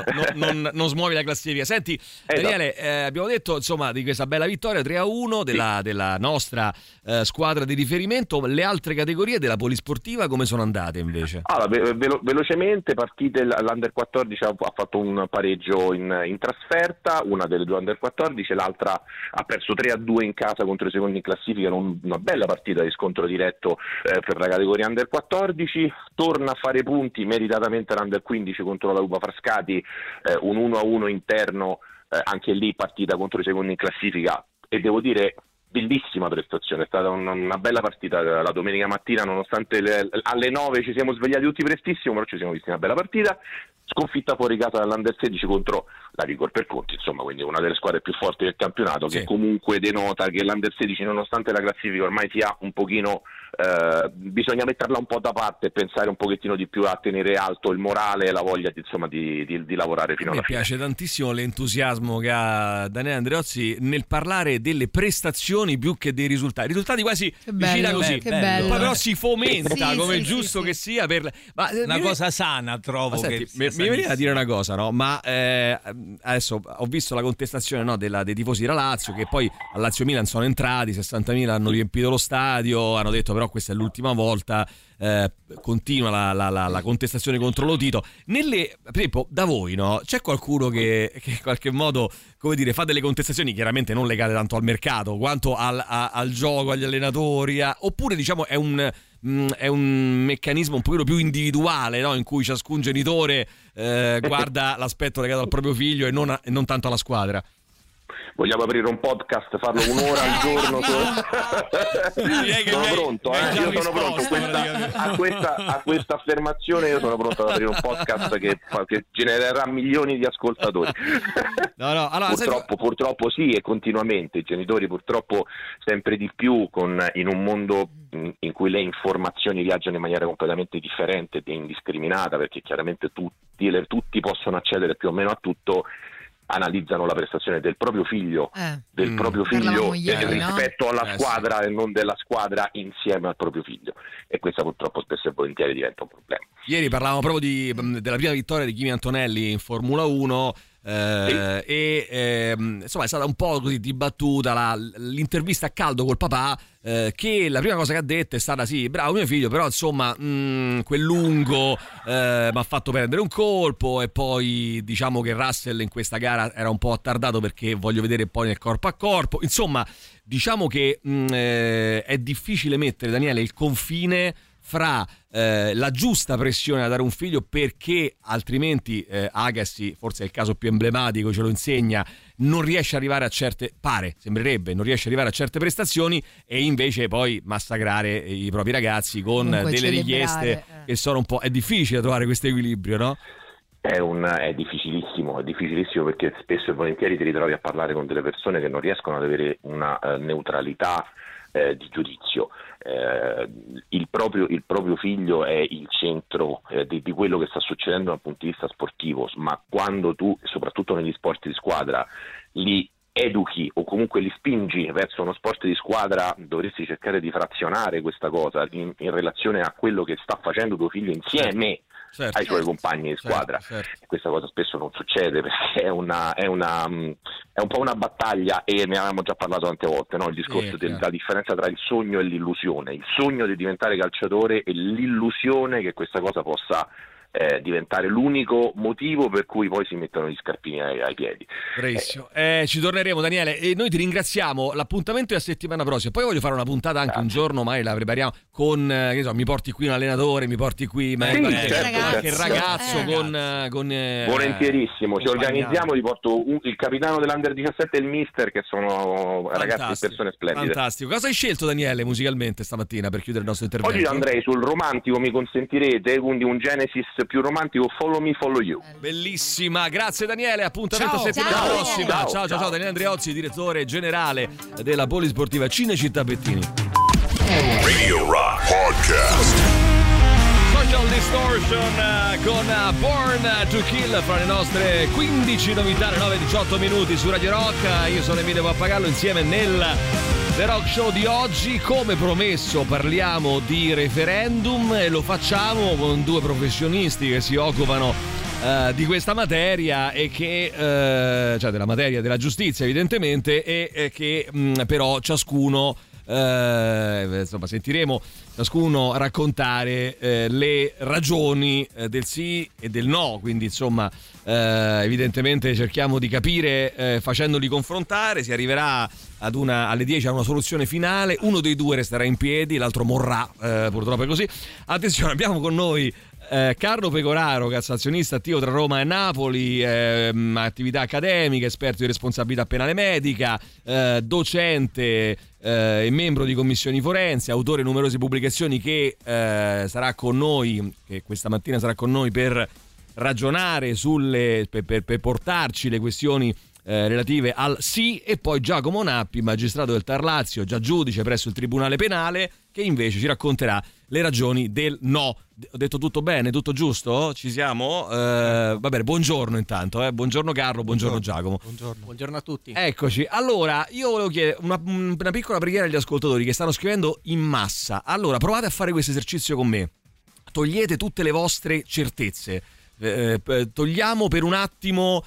non smuovi la classifica. Senti Daniele, abbiamo detto insomma di questa bella vittoria 3-1 della nostra squadra di riferimento. Le altre categorie della polisportiva come sono andate invece? Velocemente partite, l'Under 14 ha fatto un pareggio in trasferta, una delle 2 Under 14, l'altra ha perso 3-2 in casa contro i secondi in classifica, una bella partita di scontro diretto per la categoria Under 14. Torna a fare punti meritatamente l'Under 15 contro la Lupa Frascati, un 1-1 interno, anche lì partita contro i secondi in classifica, e devo dire bellissima prestazione, è stata una bella partita la domenica mattina, nonostante alle 9 ci siamo svegliati tutti prestissimo, però ci siamo visti una bella partita. Sconfitta fuori casa dall'Under 16 contro la Vigor Perconti, insomma, quindi una delle squadre più forti del campionato, che comunque denota che l'Under 16, nonostante la classifica ormai sia un pochino, bisogna metterla un po' da parte e pensare un pochettino di più a tenere alto il morale e la voglia di lavorare fino alla fine. Mi piace tantissimo l'entusiasmo che ha Daniele Andreozzi nel parlare delle prestazioni più che dei risultati. I risultati quasi vicina così, poi però si fomenta come giusto che sia una cosa sana, trovo. Mi veniva a dire una cosa, no? Ma adesso ho visto la contestazione dei tifosi della Lazio, che poi a Lazio Milan sono entrati, 60.000 hanno riempito lo stadio, hanno detto però questa è l'ultima volta, continua la contestazione contro lo Tito. Per esempio, da voi, no? C'è qualcuno che in qualche modo, come dire, fa delle contestazioni chiaramente non legate tanto al mercato quanto al gioco, agli allenatori, oppure diciamo è un meccanismo un pochino più individuale, no? In cui ciascun genitore guarda l'aspetto legato al proprio figlio e non tanto alla squadra? Vogliamo aprire un podcast, farlo un'ora al giorno? Sono pronto, io sono pronto. A questa affermazione io sono pronto ad aprire un podcast che genererà milioni di ascoltatori. Allora, purtroppo sì, e continuamente i genitori purtroppo sempre di più in un mondo in cui le informazioni viaggiano in maniera completamente differente e indiscriminata, perché chiaramente tutti possono accedere più o meno a tutto, analizzano la prestazione del proprio figlio rispetto alla squadra e non della squadra insieme al proprio figlio, e questa purtroppo spesso e volentieri diventa un problema. Ieri parlavamo proprio della prima vittoria di Kimi Antonelli in Formula 1. Insomma è stata un po' così dibattuta l'intervista a caldo col papà, che la prima cosa che ha detto è stata: sì, bravo mio figlio, però insomma quel lungo mi ha fatto prendere un colpo, e poi diciamo che Russell in questa gara era un po' attardato perché voglio vedere poi nel corpo a corpo. Insomma, diciamo che è difficile mettere, Daniele, il confine fra la giusta pressione da dare a un figlio, perché altrimenti Agassi, forse è il caso più emblematico, ce lo insegna, non riesce ad arrivare a non riesce ad arrivare a certe prestazioni, e invece poi massacrare i propri ragazzi con delle richieste che sono un po'... È difficile trovare questo equilibrio, no? È difficilissimo perché spesso e volentieri ti ritrovi a parlare con delle persone che non riescono ad avere una neutralità di giudizio. Il proprio figlio è il centro di quello che sta succedendo dal punto di vista sportivo, ma quando tu, soprattutto negli sport di squadra, li educhi o comunque li spingi verso uno sport di squadra, dovresti cercare di frazionare questa cosa in relazione a quello che sta facendo tuo figlio insieme ai suoi compagni di squadra. E questa cosa spesso non succede, perché è un po' una battaglia, e ne avevamo già parlato tante volte, no? Il discorso della differenza tra il sogno e l'illusione, il sogno di diventare calciatore e l'illusione che questa cosa possa diventare l'unico motivo per cui poi si mettono gli scarpini ai piedi. Bravissimo. Ci torneremo, Daniele, e noi ti ringraziamo. L'appuntamento è la settimana prossima. Poi voglio fare una puntata anche un giorno, mai la prepariamo con mi porti qui un allenatore, mi porti qui anche il ragazzo con volentierissimo, ci organizziamo, ti porto il capitano dell'Under 17 e il mister, che sono ragazzi e persone splendide. Fantastico. Cosa hai scelto, Daniele, musicalmente stamattina per chiudere il nostro intervento? Oggi andrei sul romantico, mi consentirete, quindi un Genesis più romantico, Follow Me, Follow You. Bellissima, grazie Daniele, appuntamento a settimana prossima. Ciao Daniele Andreozzi, direttore generale della Polisportiva Cinecittà Bettini. Radio Rock Podcast. Social Distortion con Born to Kill, fra le nostre 15 novità alle 9:18 minuti su Radio Rock. Io sono Emilio Pappagallo, insieme nel The Rock Show di oggi. Come promesso parliamo di referendum, e lo facciamo con due professionisti che si occupano di questa materia, e che cioè della materia della giustizia evidentemente, e che però ciascuno insomma sentiremo ciascuno raccontare le ragioni del sì e del no, quindi insomma evidentemente cerchiamo di capire facendoli confrontare. Si arriverà alle 10 a una soluzione finale, uno dei due resterà in piedi, l'altro morrà, purtroppo è così. Attenzione, abbiamo con noi Carlo Pecoraro, cassazionista attivo tra Roma e Napoli, attività accademica, esperto di responsabilità penale medica, docente e membro di commissioni forensi, autore di numerose pubblicazioni, che sarà con noi, che questa mattina sarà con noi per ragionare per portarci le questioni relative al sì. E poi Giacomo Nappi, magistrato del Tar Lazio, già giudice presso il Tribunale Penale, che invece ci racconterà le ragioni del no. Ho detto tutto bene, tutto giusto? Ci siamo? Va bene, buongiorno intanto, buongiorno Carlo, buongiorno Giacomo. Buongiorno a tutti. Eccoci. Allora, io volevo chiedere una piccola preghiera agli ascoltatori che stanno scrivendo in massa. Allora, provate a fare questo esercizio con me. Togliete tutte le vostre certezze. Togliamo per un attimo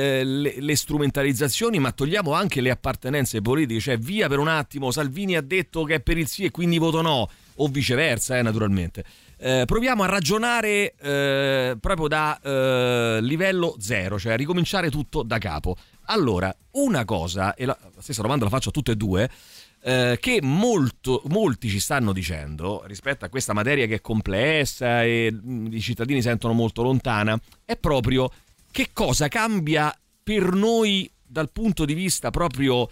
le strumentalizzazioni, ma togliamo anche le appartenenze politiche, cioè via per un attimo Salvini ha detto che è per il sì e quindi voto no, o viceversa, naturalmente. Proviamo a ragionare proprio da livello zero, cioè a ricominciare tutto da capo. Allora, una cosa, e la stessa domanda la faccio a tutte e due, che molti ci stanno dicendo rispetto a questa materia che è complessa e i cittadini sentono molto lontana, è proprio: che cosa cambia per noi dal punto di vista proprio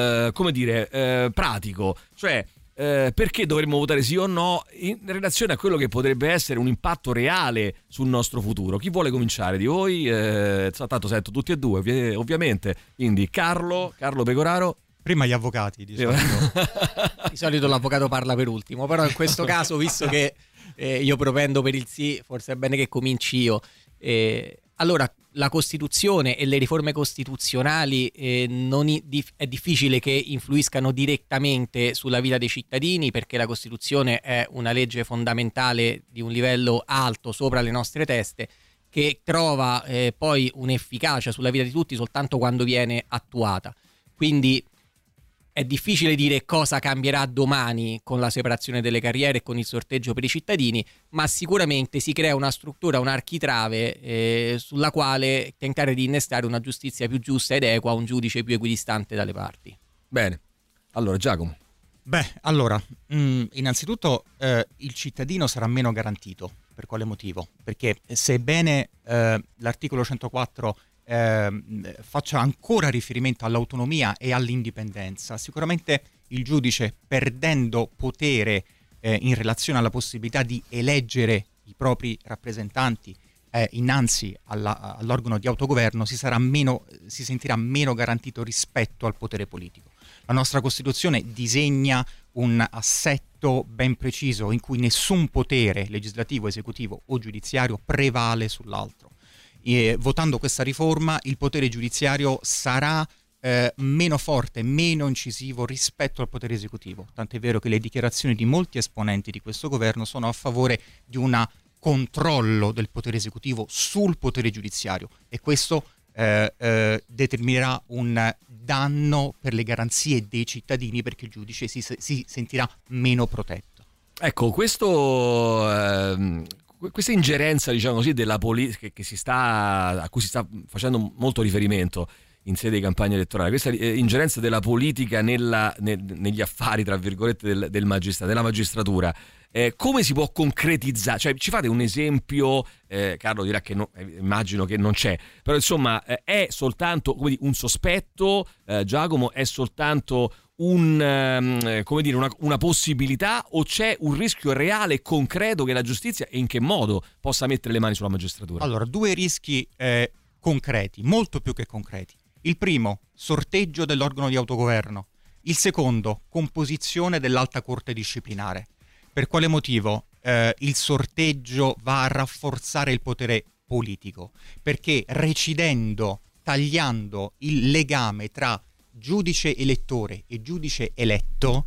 pratico, cioè perché dovremmo votare sì o no in relazione a quello che potrebbe essere un impatto reale sul nostro futuro. Chi vuole cominciare di voi? Tanto sento tutti e due ovviamente, quindi Carlo Pecoraro. Prima gli avvocati, di solito l'avvocato parla per ultimo, però in questo caso, visto che io propendo per il sì, forse è bene che cominci io. Allora, la Costituzione e le riforme costituzionali è difficile che influiscano direttamente sulla vita dei cittadini, perché la Costituzione è una legge fondamentale di un livello alto sopra le nostre teste, che trova poi un'efficacia sulla vita di tutti soltanto quando viene attuata. Quindi è difficile dire cosa cambierà domani con la separazione delle carriere e con il sorteggio per i cittadini, ma sicuramente si crea una struttura, un architrave sulla quale tentare di innestare una giustizia più giusta ed equa, un giudice più equidistante dalle parti. Bene, allora Giacomo. Innanzitutto il cittadino sarà meno garantito. Per quale motivo? Perché sebbene l'articolo 104 faccia ancora riferimento all'autonomia e all'indipendenza, sicuramente il giudice, perdendo potere in relazione alla possibilità di eleggere i propri rappresentanti innanzi all'organo di autogoverno, si sentirà meno garantito rispetto al potere politico. La nostra Costituzione disegna un assetto ben preciso in cui nessun potere legislativo, esecutivo o giudiziario prevale sull'altro. Votando questa riforma, il potere giudiziario sarà meno forte, meno incisivo rispetto al potere esecutivo. Tant'è vero che le dichiarazioni di molti esponenti di questo governo sono a favore di un controllo del potere esecutivo sul potere giudiziario, e questo determinerà un danno per le garanzie dei cittadini, perché il giudice si sentirà meno protetto. Ecco, questa ingerenza, diciamo così, della politica a cui si sta facendo molto riferimento in sede di campagna elettorale, questa ingerenza della politica negli affari, tra virgolette, della magistratura, come si può concretizzare? Cioè, ci fate un esempio? Carlo dirà che immagino che non c'è, però insomma è soltanto un sospetto, Giacomo, è soltanto una possibilità, o c'è un rischio reale e concreto che la giustizia, e in che modo, possa mettere le mani sulla magistratura? Allora, due rischi concreti, molto più che concreti. Il primo, sorteggio dell'organo di autogoverno. Il secondo, composizione dell'alta corte disciplinare. Per quale motivo? Il sorteggio va a rafforzare il potere politico, perché tagliando il legame tra giudice elettore e giudice eletto,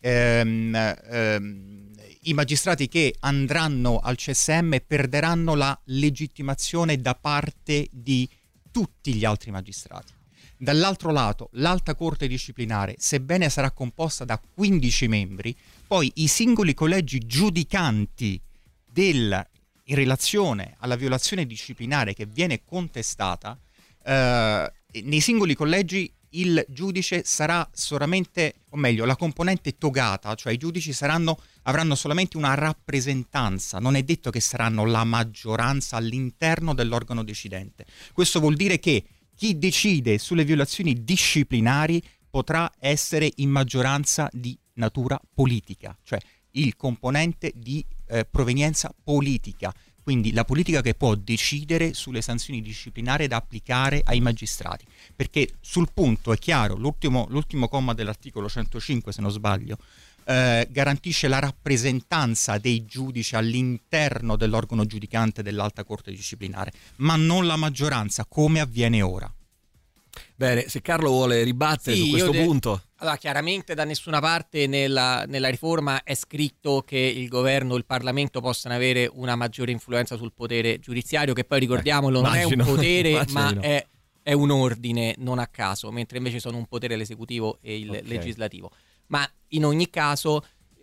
i magistrati che andranno al CSM perderanno la legittimazione da parte di tutti gli altri magistrati. Dall'altro lato, l'alta corte disciplinare, sebbene sarà composta da 15 membri, poi i singoli collegi giudicanti in relazione alla violazione disciplinare che viene contestata, nei singoli collegi il giudice sarà solamente, o meglio, la componente togata, cioè i giudici avranno solamente una rappresentanza, non è detto che saranno la maggioranza all'interno dell'organo decidente. Questo vuol dire che chi decide sulle violazioni disciplinari potrà essere in maggioranza di natura politica, cioè il componente di provenienza politica, quindi la politica che può decidere sulle sanzioni disciplinari da applicare ai magistrati, perché sul punto è chiaro, l'ultimo comma dell'articolo 105, se non sbaglio, garantisce la rappresentanza dei giudici all'interno dell'organo giudicante dell'alta corte disciplinare, ma non la maggioranza come avviene ora. Bene, se Carlo vuole ribattere su questo punto. Allora, chiaramente da nessuna parte nella riforma è scritto che il governo o il Parlamento possano avere una maggiore influenza sul potere giudiziario, che poi, ricordiamolo, non è un potere ma è un ordine, non a caso, mentre invece sono un potere l'esecutivo e il legislativo. Ma in ogni caso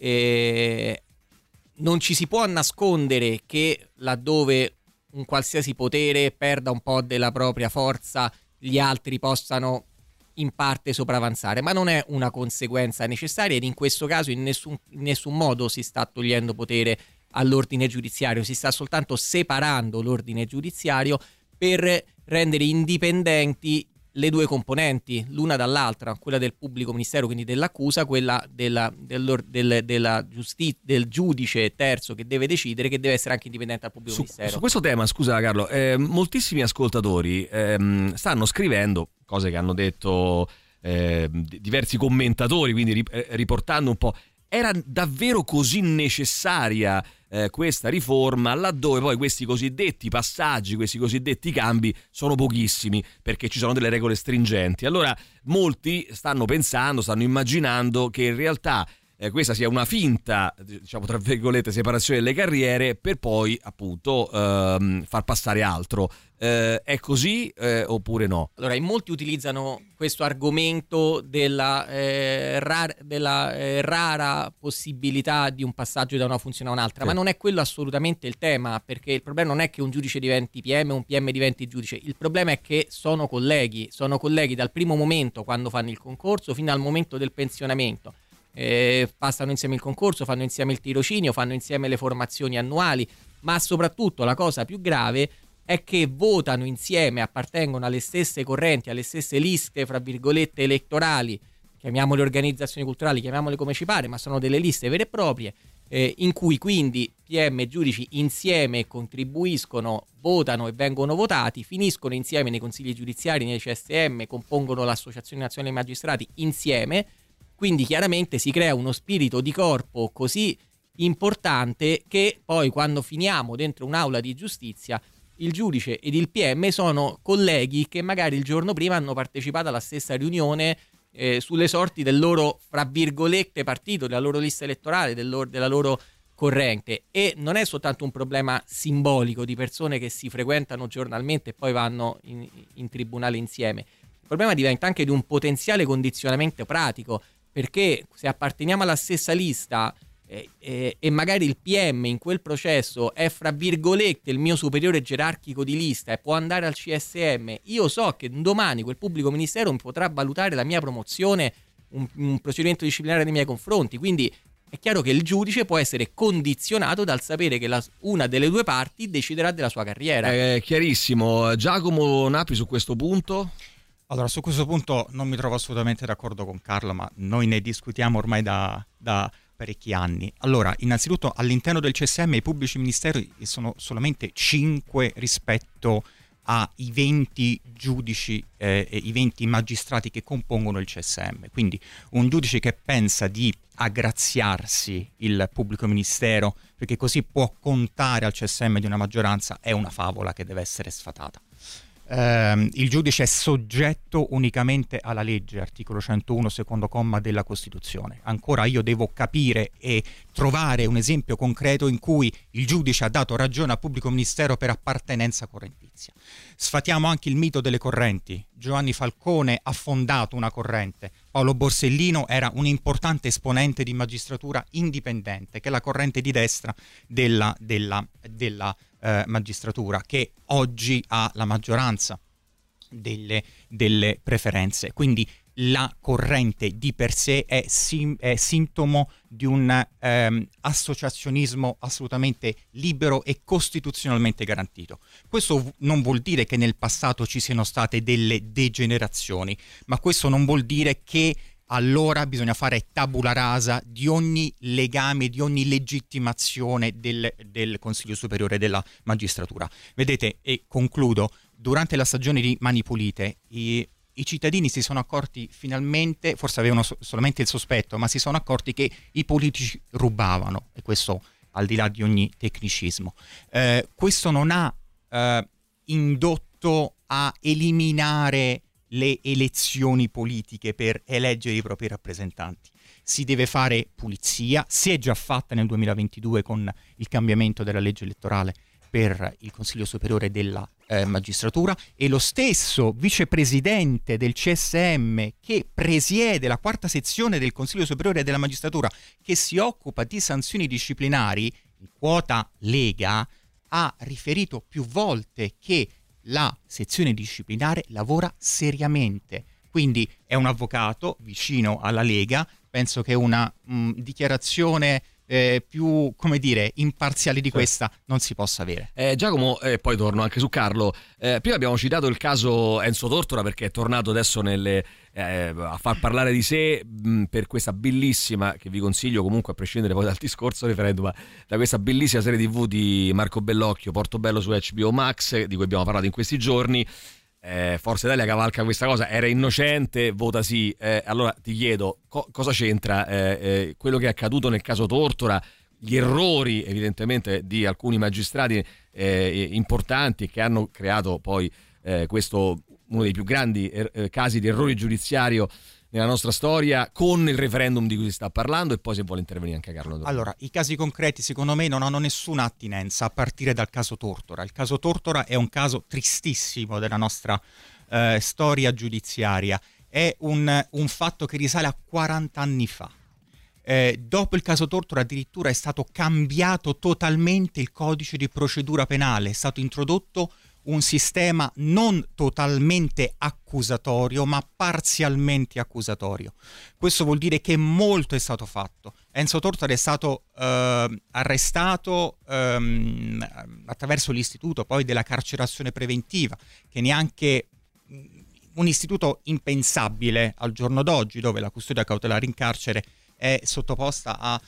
non ci si può nascondere che laddove un qualsiasi potere perda un po' della propria forza, gli altri possano in parte sopravanzare, ma non è una conseguenza necessaria, ed in questo caso in nessun modo si sta togliendo potere all'ordine giudiziario, si sta soltanto separando l'ordine giudiziario per rendere indipendenti le due componenti, l'una dall'altra, quella del pubblico ministero, quindi dell'accusa, quella del giudice terzo che deve decidere, che deve essere anche indipendente dal pubblico ministero. Su questo tema, scusa Carlo, moltissimi ascoltatori stanno scrivendo cose che hanno detto diversi commentatori, quindi riportando un po'. Era davvero così necessaria questa riforma, laddove poi questi cosiddetti passaggi, questi cosiddetti cambi sono pochissimi, perché ci sono delle regole stringenti? Allora molti stanno immaginando che in realtà questa sia una finta, diciamo tra virgolette, separazione delle carriere, per poi appunto far passare altro. È così oppure no? Allora, in molti utilizzano questo argomento della rara possibilità di un passaggio da una funzione a un'altra, sì. Ma non è quello assolutamente il tema, perché il problema non è che un giudice diventi PM o un PM diventi giudice, il problema è che sono colleghi dal primo momento, quando fanno il concorso, fino al momento del pensionamento. Passano insieme il concorso, fanno insieme il tirocinio, fanno insieme le formazioni annuali, ma soprattutto la cosa più grave è che votano insieme, appartengono alle stesse correnti, alle stesse liste, fra virgolette, elettorali, chiamiamole organizzazioni culturali, chiamiamole come ci pare, ma sono delle liste vere e proprie, in cui quindi PM e giudici insieme contribuiscono, votano e vengono votati, finiscono insieme nei consigli giudiziari, nei CSM, compongono l'Associazione Nazionale dei Magistrati insieme. Quindi chiaramente si crea uno spirito di corpo così importante che poi, quando finiamo dentro un'aula di giustizia, il giudice ed il PM sono colleghi che magari il giorno prima hanno partecipato alla stessa riunione sulle sorti del loro, fra virgolette, partito, della loro lista elettorale, della loro corrente. E non è soltanto un problema simbolico di persone che si frequentano giornalmente e poi vanno in tribunale insieme. Il problema diventa anche di un potenziale condizionamento pratico, perché se apparteniamo alla stessa lista e magari il PM in quel processo è, fra virgolette, il mio superiore gerarchico di lista e può andare al CSM, io so che domani quel pubblico ministero mi potrà valutare la mia promozione, un procedimento disciplinare nei miei confronti. Quindi è chiaro che il giudice può essere condizionato dal sapere che una delle due parti deciderà della sua carriera. È chiarissimo. Giacomo Nappi, su questo punto? Allora, su questo punto non mi trovo assolutamente d'accordo con Carlo, ma noi ne discutiamo ormai da parecchi anni. Allora, innanzitutto all'interno del CSM i pubblici ministeri sono solamente 5 rispetto ai 20 giudici e i 20 magistrati che compongono il CSM. Quindi un giudice che pensa di aggraziarsi il pubblico ministero perché così può contare al CSM di una maggioranza è una favola che deve essere sfatata. Il giudice è soggetto unicamente alla legge, articolo 101 secondo comma della Costituzione. Ancora io devo capire e trovare un esempio concreto in cui il giudice ha dato ragione al pubblico ministero per appartenenza correntizia. Sfatiamo anche il mito delle correnti. Giovanni Falcone ha fondato una corrente, Paolo Borsellino era un importante esponente di magistratura indipendente, che è la corrente di destra della magistratura, che oggi ha la maggioranza delle preferenze. Quindi la corrente di per sé è sintomo di un associazionismo assolutamente libero e costituzionalmente garantito. Questo non vuol dire che nel passato ci siano state delle degenerazioni, ma questo non vuol dire che allora bisogna fare tabula rasa di ogni legame, di ogni legittimazione del Consiglio Superiore della Magistratura. Vedete, e concludo, durante la stagione di Mani Pulite i cittadini si sono accorti finalmente, forse avevano solamente il sospetto, ma si sono accorti che i politici rubavano, e questo al di là di ogni tecnicismo. Questo non ha indotto a eliminare le elezioni politiche per eleggere i propri rappresentanti. Si deve fare pulizia, si è già fatta nel 2022 con il cambiamento della legge elettorale per il Consiglio Superiore della Magistratura, e lo stesso vicepresidente del CSM che presiede la quarta sezione del Consiglio Superiore della Magistratura, che si occupa di sanzioni disciplinari, in quota Lega, ha riferito più volte che la sezione disciplinare lavora seriamente. Quindi è un avvocato vicino alla Lega, penso che una dichiarazione più, come dire, imparziale di questa non si possa avere. Giacomo, poi torno anche su Carlo. Prima abbiamo citato il caso Enzo Tortora, perché è tornato adesso a far parlare di sé per questa bellissima, che vi consiglio comunque a prescindere poi dal discorso referendum, da questa bellissima serie TV di Marco Bellocchio, Portobello su HBO Max, di cui abbiamo parlato in questi giorni. Forza Italia cavalca questa cosa, era innocente, vota sì. Allora ti chiedo, cosa c'entra quello che è accaduto nel caso Tortora, gli errori evidentemente di alcuni magistrati importanti che hanno creato poi questo, uno dei più grandi casi di errore giudiziario nella nostra storia, con il referendum di cui si sta parlando, e poi se vuole intervenire anche Carlo. Allora, i casi concreti secondo me non hanno nessuna attinenza a partire dal caso Tortora. Il caso Tortora è un caso tristissimo della nostra storia giudiziaria, è un fatto che risale a 40 anni fa. Dopo il caso Tortora addirittura è stato cambiato totalmente il codice di procedura penale, è stato introdotto un sistema non totalmente accusatorio ma parzialmente accusatorio. Questo vuol dire che molto è stato fatto. Enzo Tortora è stato arrestato attraverso l'istituto poi della carcerazione preventiva, che neanche un istituto impensabile al giorno d'oggi, dove la custodia cautelare in carcere è sottoposta a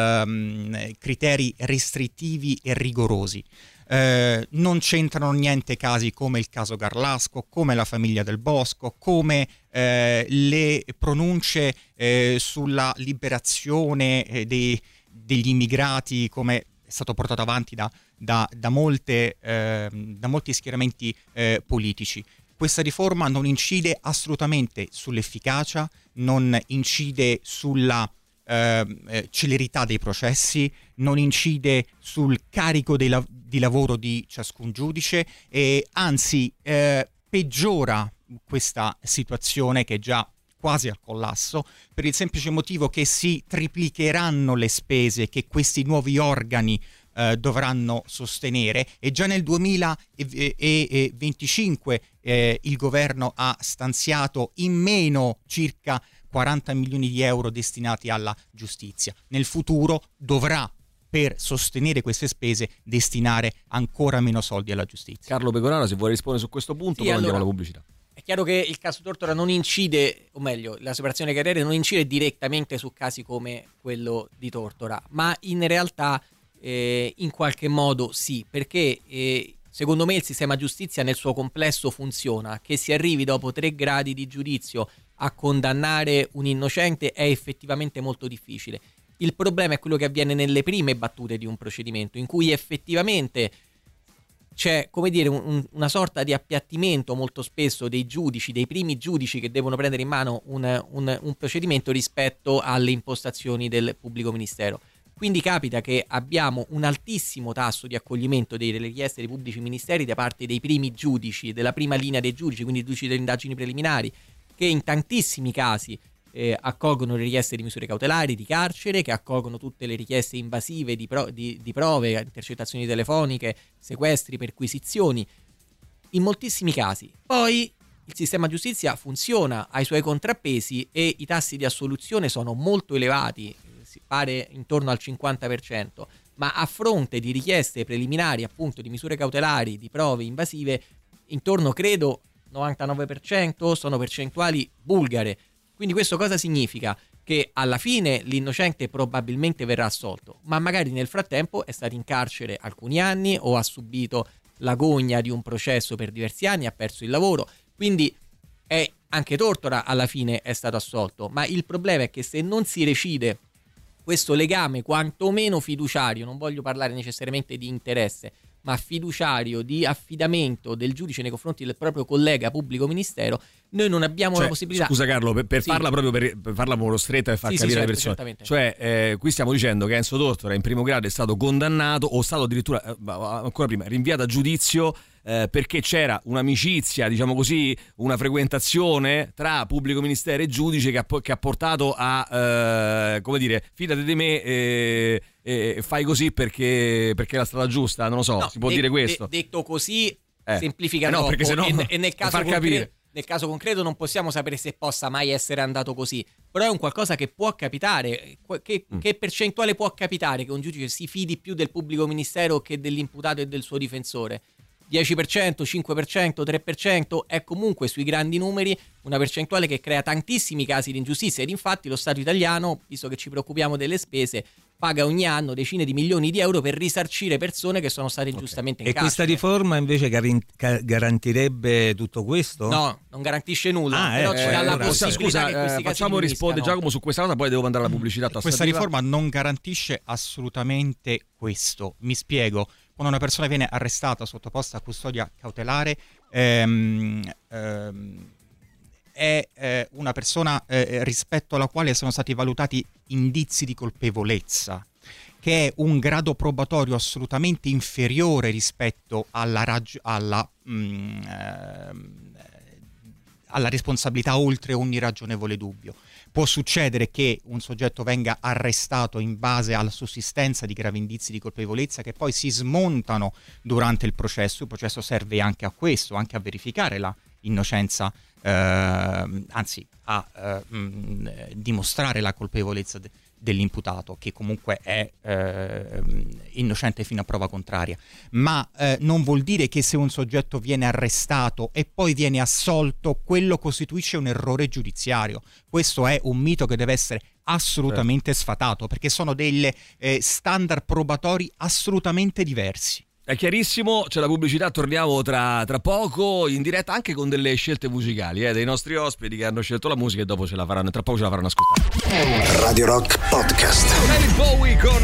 criteri restrittivi e rigorosi. Non c'entrano niente casi come il caso Garlasco, come la famiglia Del Bosco, come le pronunce sulla liberazione degli immigrati, come è stato portato avanti da molti schieramenti politici. Questa riforma non incide assolutamente sull'efficacia, non incide sulla celerità dei processi, non incide sul carico di lavoro di ciascun giudice, e anzi peggiora questa situazione che è già quasi al collasso, per il semplice motivo che si triplicheranno le spese che questi nuovi organi dovranno sostenere, e già nel 2025 il governo ha stanziato in meno circa 40 milioni di euro destinati alla giustizia. Nel futuro dovrà, per sostenere queste spese, destinare ancora meno soldi alla giustizia. Carlo Pecoraro, se vuole rispondere su questo punto, poi andiamo alla pubblicità. È chiaro che il caso Tortora non incide, o meglio, la separazione delle carriere non incide direttamente su casi come quello di Tortora, ma in realtà in qualche modo sì, perché secondo me il sistema giustizia nel suo complesso funziona. Che si arrivi dopo 3 gradi di giudizio a condannare un innocente è effettivamente molto difficile. Il problema è quello che avviene nelle prime battute di un procedimento, in cui effettivamente c'è, come dire, una sorta di appiattimento molto spesso dei giudici, dei primi giudici che devono prendere in mano un procedimento rispetto alle impostazioni del pubblico ministero. Quindi capita che abbiamo un altissimo tasso di accoglimento delle richieste dei pubblici ministeri da parte dei primi giudici, della prima linea dei giudici, quindi i giudici delle indagini preliminari, che in tantissimi casi accolgono le richieste di misure cautelari, di carcere, che accolgono tutte le richieste invasive di prove, intercettazioni telefoniche, sequestri, perquisizioni, in moltissimi casi. Poi il sistema giustizia funziona, ha i suoi contrappesi e i tassi di assoluzione sono molto elevati, si pare intorno al 50%, ma a fronte di richieste preliminari, appunto, di misure cautelari, di prove invasive, intorno, credo, 99% sono percentuali bulgare. Quindi questo cosa significa? Che alla fine l'innocente probabilmente verrà assolto, ma magari nel frattempo è stato in carcere alcuni anni o ha subito l'agonia di un processo per diversi anni, ha perso il lavoro, quindi anche Tortora alla fine è stato assolto. Ma il problema è che se non si recide questo legame quantomeno fiduciario, non voglio parlare necessariamente di interesse, ma fiduciario, di affidamento del giudice nei confronti del proprio collega pubblico ministero, noi non abbiamo la possibilità. Scusa Carlo, per farla proprio per farla molto stretta e far capire le persone. Cioè, qui stiamo dicendo che Enzo Tortora in primo grado è stato condannato, o stato addirittura ancora prima rinviato a giudizio perché c'era un'amicizia, diciamo così, una frequentazione tra pubblico ministero e giudice che ha portato a come dire, fidati di me fai così perché è la strada giusta, non lo so, si può dire questo. Detto così semplifica no, troppo, perché sennò e nel caso nel caso concreto non possiamo sapere se possa mai essere andato così, però è un qualcosa che può capitare. Che percentuale può capitare che un giudice si fidi più del pubblico ministero che dell'imputato e del suo difensore? 10%, 5%, 3% è comunque sui grandi numeri una percentuale che crea tantissimi casi di ingiustizia, ed infatti lo Stato italiano, visto che ci preoccupiamo delle spese, paga ogni anno decine di milioni di euro per risarcire persone che sono state ingiustamente in carcere. E questa riforma invece garantirebbe tutto questo? No, non garantisce nulla, però ci dà la possibilità che questi casi facciamo rispondere Giacomo su questa cosa, poi devo mandare la pubblicità. Questa riforma non garantisce assolutamente questo. Mi spiego. Quando una persona viene arrestata, sottoposta a custodia cautelare, è una persona rispetto alla quale sono stati valutati indizi di colpevolezza, che è un grado probatorio assolutamente inferiore rispetto alla responsabilità oltre ogni ragionevole dubbio. Può succedere che un soggetto venga arrestato in base alla sussistenza di gravi indizi di colpevolezza che poi si smontano durante il processo. Il processo serve anche a questo, anche a verificare la innocenza, anzi a dimostrare la colpevolezza dell'imputato, che comunque è innocente fino a prova contraria. Ma non vuol dire che se un soggetto viene arrestato e poi viene assolto, quello costituisce un errore giudiziario. Questo è un mito che deve essere assolutamente sfatato, perché sono delle standard probatori assolutamente diversi. È chiarissimo, c'è la pubblicità, torniamo tra poco in diretta anche con delle scelte musicali dei nostri ospiti che hanno scelto la musica e dopo ce la faranno, tra poco ce la faranno ascoltare. Radio Rock Podcast. David Bowie con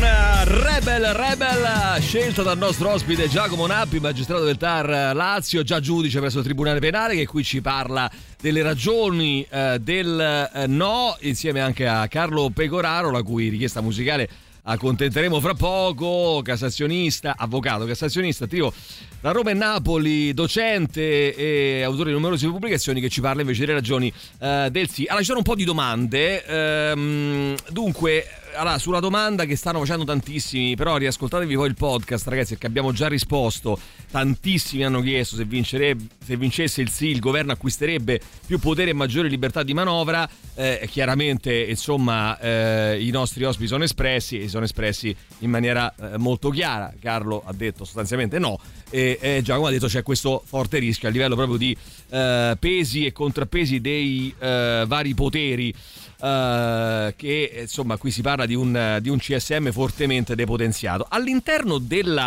Rebel, scelta dal nostro ospite Giacomo Nappi, magistrato del TAR Lazio, già giudice presso il Tribunale Penale, che qui ci parla delle ragioni del no, insieme anche a Carlo Pecoraro, la cui richiesta musicale accontenteremo fra poco, cassazionista, avvocato cassazionista, attivo da Roma e Napoli, docente e autore di numerose pubblicazioni, che ci parla invece delle ragioni del sì. Allora, ci sono un po' di domande, dunque, allora, sulla domanda che stanno facendo tantissimi, però riascoltatevi poi il podcast, ragazzi, perché abbiamo già risposto. Tantissimi hanno chiesto se vincesse il sì, il governo acquisterebbe più potere e maggiore libertà di manovra. Chiaramente, insomma, i nostri ospiti sono espressi in maniera molto chiara. Carlo ha detto sostanzialmente no, e Giacomo ha detto c'è questo forte rischio a livello proprio di pesi e contrappesi dei vari poteri. Che insomma qui si parla di un CSM fortemente depotenziato. All'interno del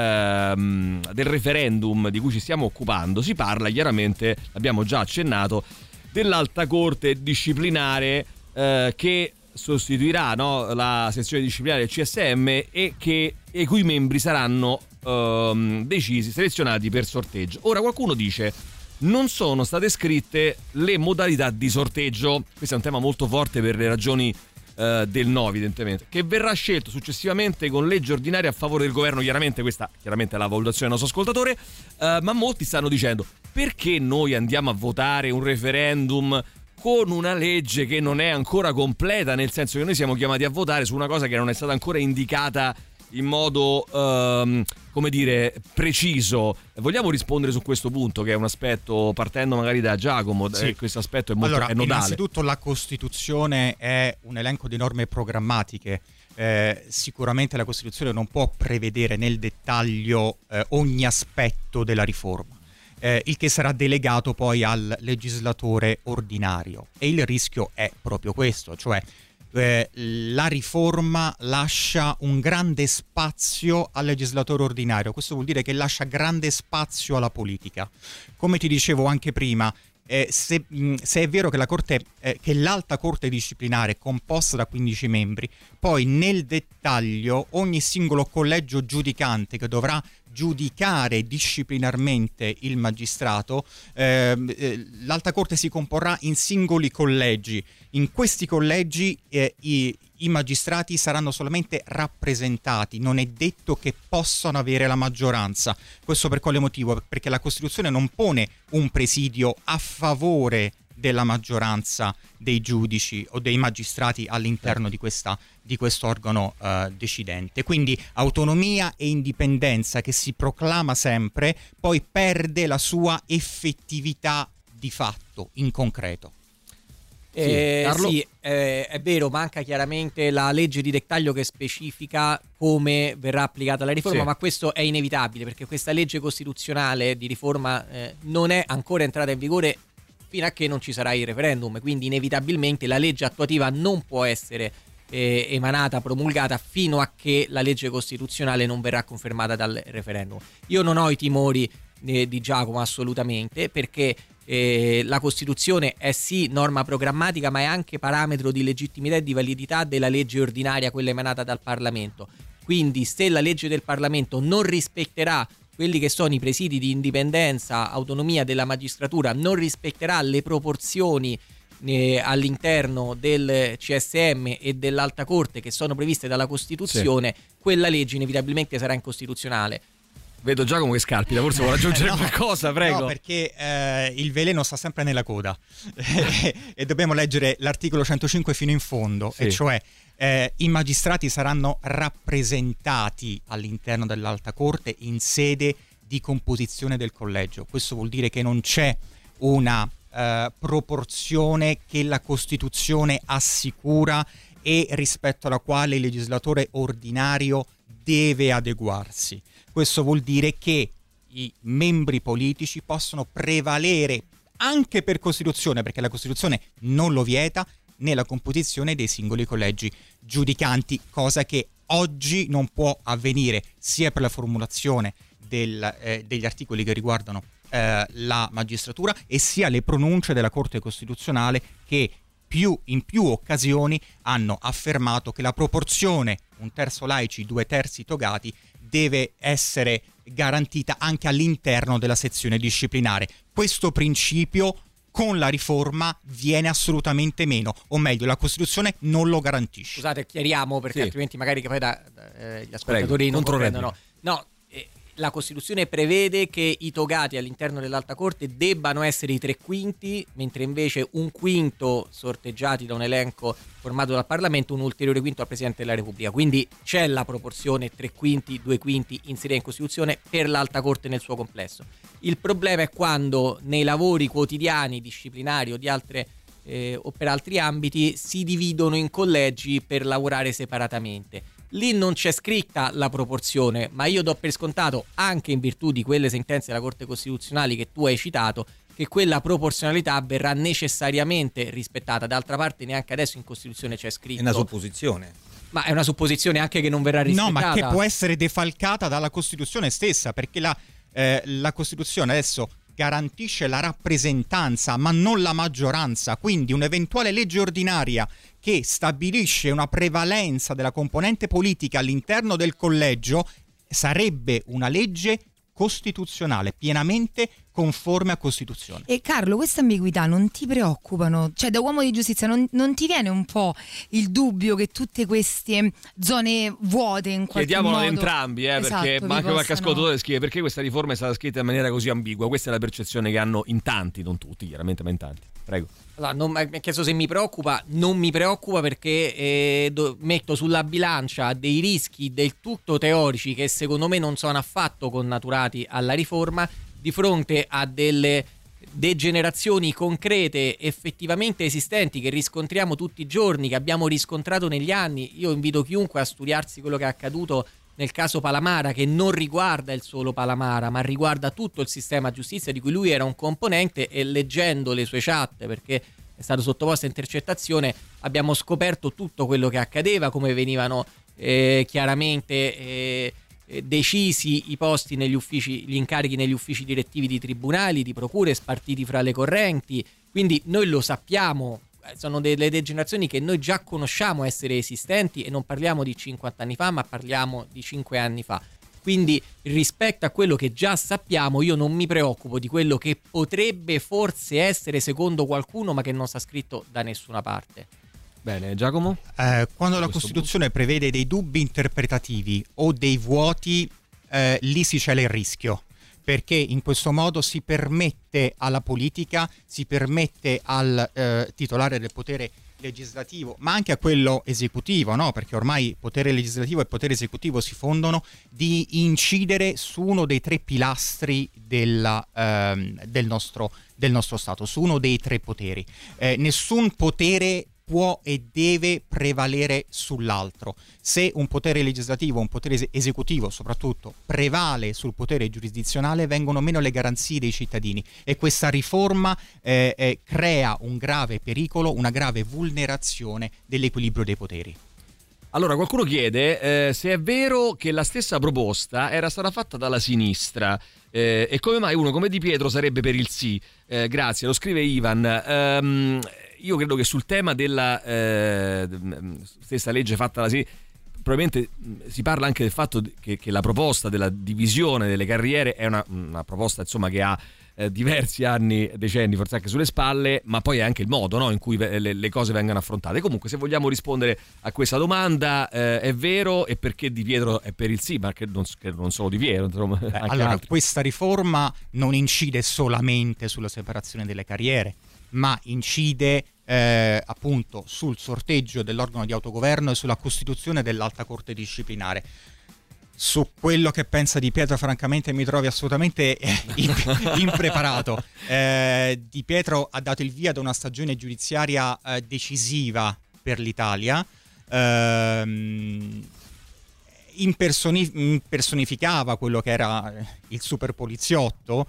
referendum di cui ci stiamo occupando si parla chiaramente, abbiamo già accennato, dell'alta corte disciplinare che sostituirà, no, la sezione disciplinare del CSM e i cui membri saranno decisi, selezionati per sorteggio. Ora qualcuno dice: non sono state scritte le modalità di sorteggio. Questo è un tema molto forte per le ragioni del no, evidentemente, che verrà scelto successivamente con legge ordinaria a favore del governo. Questa è la valutazione del nostro ascoltatore, ma molti stanno dicendo: perché noi andiamo a votare un referendum con una legge che non è ancora completa, nel senso che noi siamo chiamati a votare su una cosa che non è stata ancora indicata in modo preciso. Vogliamo rispondere su questo punto, che è un aspetto, partendo magari da Giacomo? Sì. Questo aspetto è molto è nodale. Innanzitutto la Costituzione è un elenco di norme programmatiche. Sicuramente la Costituzione non può prevedere nel dettaglio ogni aspetto della riforma, il che sarà delegato poi al legislatore ordinario, e il rischio è proprio questo, cioè la riforma lascia un grande spazio al legislatore ordinario. Questo vuol dire che lascia grande spazio alla politica. Come ti dicevo anche prima, se è vero che che l'alta corte disciplinare è composta da 15 membri, poi nel dettaglio ogni singolo collegio giudicante che dovrà giudicare disciplinarmente il magistrato, l'alta corte si comporrà in singoli collegi. In questi collegi i magistrati saranno solamente rappresentati, non è detto che possano avere la maggioranza. Questo per quale motivo? Perché la Costituzione non pone un presidio a favore della maggioranza dei giudici o dei magistrati all'interno di questo organo decidente. Quindi autonomia e indipendenza che si proclama sempre, poi perde la sua effettività di fatto, in concreto. Sì, è vero, manca chiaramente la legge di dettaglio che specifica come verrà applicata la riforma, ma questo è inevitabile perché questa legge costituzionale di riforma non è ancora entrata in vigore fino a che non ci sarà il referendum, quindi inevitabilmente la legge attuativa non può essere emanata, promulgata fino a che la legge costituzionale non verrà confermata dal referendum. Io non ho i timori di Giacomo assolutamente, perché la Costituzione è sì norma programmatica, ma è anche parametro di legittimità e di validità della legge ordinaria, quella emanata dal Parlamento. Quindi se la legge del Parlamento non rispetterà quelli che sono i presidi di indipendenza, autonomia della magistratura, non rispetterà le proporzioni all'interno del CSM e dell'Alta Corte che sono previste dalla Costituzione, quella legge inevitabilmente sarà incostituzionale. Vedo Giacomo che scalpita, forse vuole aggiungere qualcosa, prego. No, perché il veleno sta sempre nella coda e dobbiamo leggere l'articolo 105 fino in fondo, e cioè i magistrati saranno rappresentati all'interno dell'Alta Corte in sede di composizione del collegio. Questo vuol dire che non c'è una proporzione che la Costituzione assicura e rispetto alla quale il legislatore ordinario deve adeguarsi. Questo vuol dire che i membri politici possono prevalere anche per Costituzione, perché la Costituzione non lo vieta, nella composizione dei singoli collegi giudicanti, cosa che oggi non può avvenire sia per la formulazione degli articoli che riguardano la magistratura e sia le pronunce della Corte Costituzionale che in più occasioni hanno affermato che la proporzione 1/3 laici, 2/3 togati deve essere garantita anche all'interno della sezione disciplinare. Questo principio con la riforma viene assolutamente meno, o meglio la Costituzione non lo garantisce. Scusate, chiariamo perché altrimenti magari che poi gli ascoltatori non comprendono. No, la Costituzione prevede che i togati all'interno dell'Alta Corte debbano essere i 3/5, mentre invece 1/5 sorteggiati da un elenco formato dal Parlamento, un ulteriore quinto al Presidente della Repubblica. Quindi c'è la proporzione 3/5, 2/5 inserita in Costituzione per l'Alta Corte nel suo complesso. Il problema è quando nei lavori quotidiani, disciplinari o di altre o per altri ambiti si dividono in collegi per lavorare separatamente. Lì non c'è scritta la proporzione, ma io do per scontato, anche in virtù di quelle sentenze della Corte Costituzionale che tu hai citato, che quella proporzionalità verrà necessariamente rispettata. D'altra parte neanche adesso in Costituzione c'è scritto. È una supposizione. Ma è una supposizione anche che non verrà rispettata. No, ma che può essere defalcata dalla Costituzione stessa, perché la Costituzione adesso garantisce la rappresentanza ma non la maggioranza, quindi un'eventuale legge ordinaria che stabilisce una prevalenza della componente politica all'interno del collegio sarebbe una legge costituzionale, pienamente conforme a Costituzione. E Carlo, queste ambiguità non ti preoccupano? Cioè, da uomo di giustizia non ti viene un po' il dubbio che tutte queste zone vuote in qualche Chiediamolo modo... ad entrambi, perché anche qualche ascoltatore scrive perché questa riforma è stata scritta in maniera così ambigua. Questa è la percezione che hanno in tanti, non tutti chiaramente, ma in tanti. Prego. Allora, mi ha chiesto se mi preoccupa. Non mi preoccupa perché metto sulla bilancia dei rischi del tutto teorici che secondo me non sono affatto connaturati alla riforma di fronte a delle degenerazioni concrete effettivamente esistenti che riscontriamo tutti i giorni, che abbiamo riscontrato negli anni. Io invito chiunque a studiarsi quello che è accaduto nel caso Palamara, che non riguarda il solo Palamara ma riguarda tutto il sistema giustizia di cui lui era un componente, e leggendo le sue chat, perché è stato sottoposto a intercettazione, abbiamo scoperto tutto quello che accadeva, come venivano chiaramente decisi i posti negli uffici, gli incarichi negli uffici direttivi di tribunali, di procure, spartiti fra le correnti. Quindi noi lo sappiamo, sono delle degenerazioni che noi già conosciamo essere esistenti, e non parliamo di 50 anni fa ma parliamo di 5 anni fa. Quindi rispetto a quello che già sappiamo io non mi preoccupo di quello che potrebbe forse essere secondo qualcuno ma che non sta scritto da nessuna parte. Bene, Giacomo? Quando la Costituzione prevede dei dubbi interpretativi o dei vuoti, lì si cela il rischio, perché in questo modo si permette alla politica, si permette al titolare del potere legislativo, ma anche a quello esecutivo, no? Perché ormai potere legislativo e potere esecutivo si fondono, di incidere su uno dei tre pilastri del nostro Stato, su uno dei tre poteri. Nessun potere può e deve prevalere sull'altro. Se un potere legislativo, un potere esecutivo soprattutto, prevale sul potere giurisdizionale, vengono meno le garanzie dei cittadini, e questa riforma crea un grave pericolo, una grave vulnerazione dell'equilibrio dei poteri. Allora, qualcuno chiede se è vero che la stessa proposta era stata fatta dalla sinistra e come mai uno come Di Pietro sarebbe per il sì. Grazie, lo scrive Ivan. Io credo che sul tema della stessa legge fatta dalla sinistra, probabilmente si parla anche del fatto che la proposta della divisione delle carriere è una proposta, insomma, che ha diversi anni, decenni forse anche sulle spalle, ma poi è anche il modo, no, in cui le cose vengono affrontate. Comunque, se vogliamo rispondere a questa domanda, è vero, e perché Di Pietro è per il sì, ma che non solo Di Pietro, insomma, allora, altri. Questa riforma non incide solamente sulla separazione delle carriere, ma incide appunto sul sorteggio dell'organo di autogoverno e sulla costituzione dell'alta corte disciplinare. Su quello che pensa Di Pietro, francamente mi trovi assolutamente impreparato. Di Pietro ha dato il via ad una stagione giudiziaria decisiva per l'Italia. Impersonificava quello che era il super poliziotto,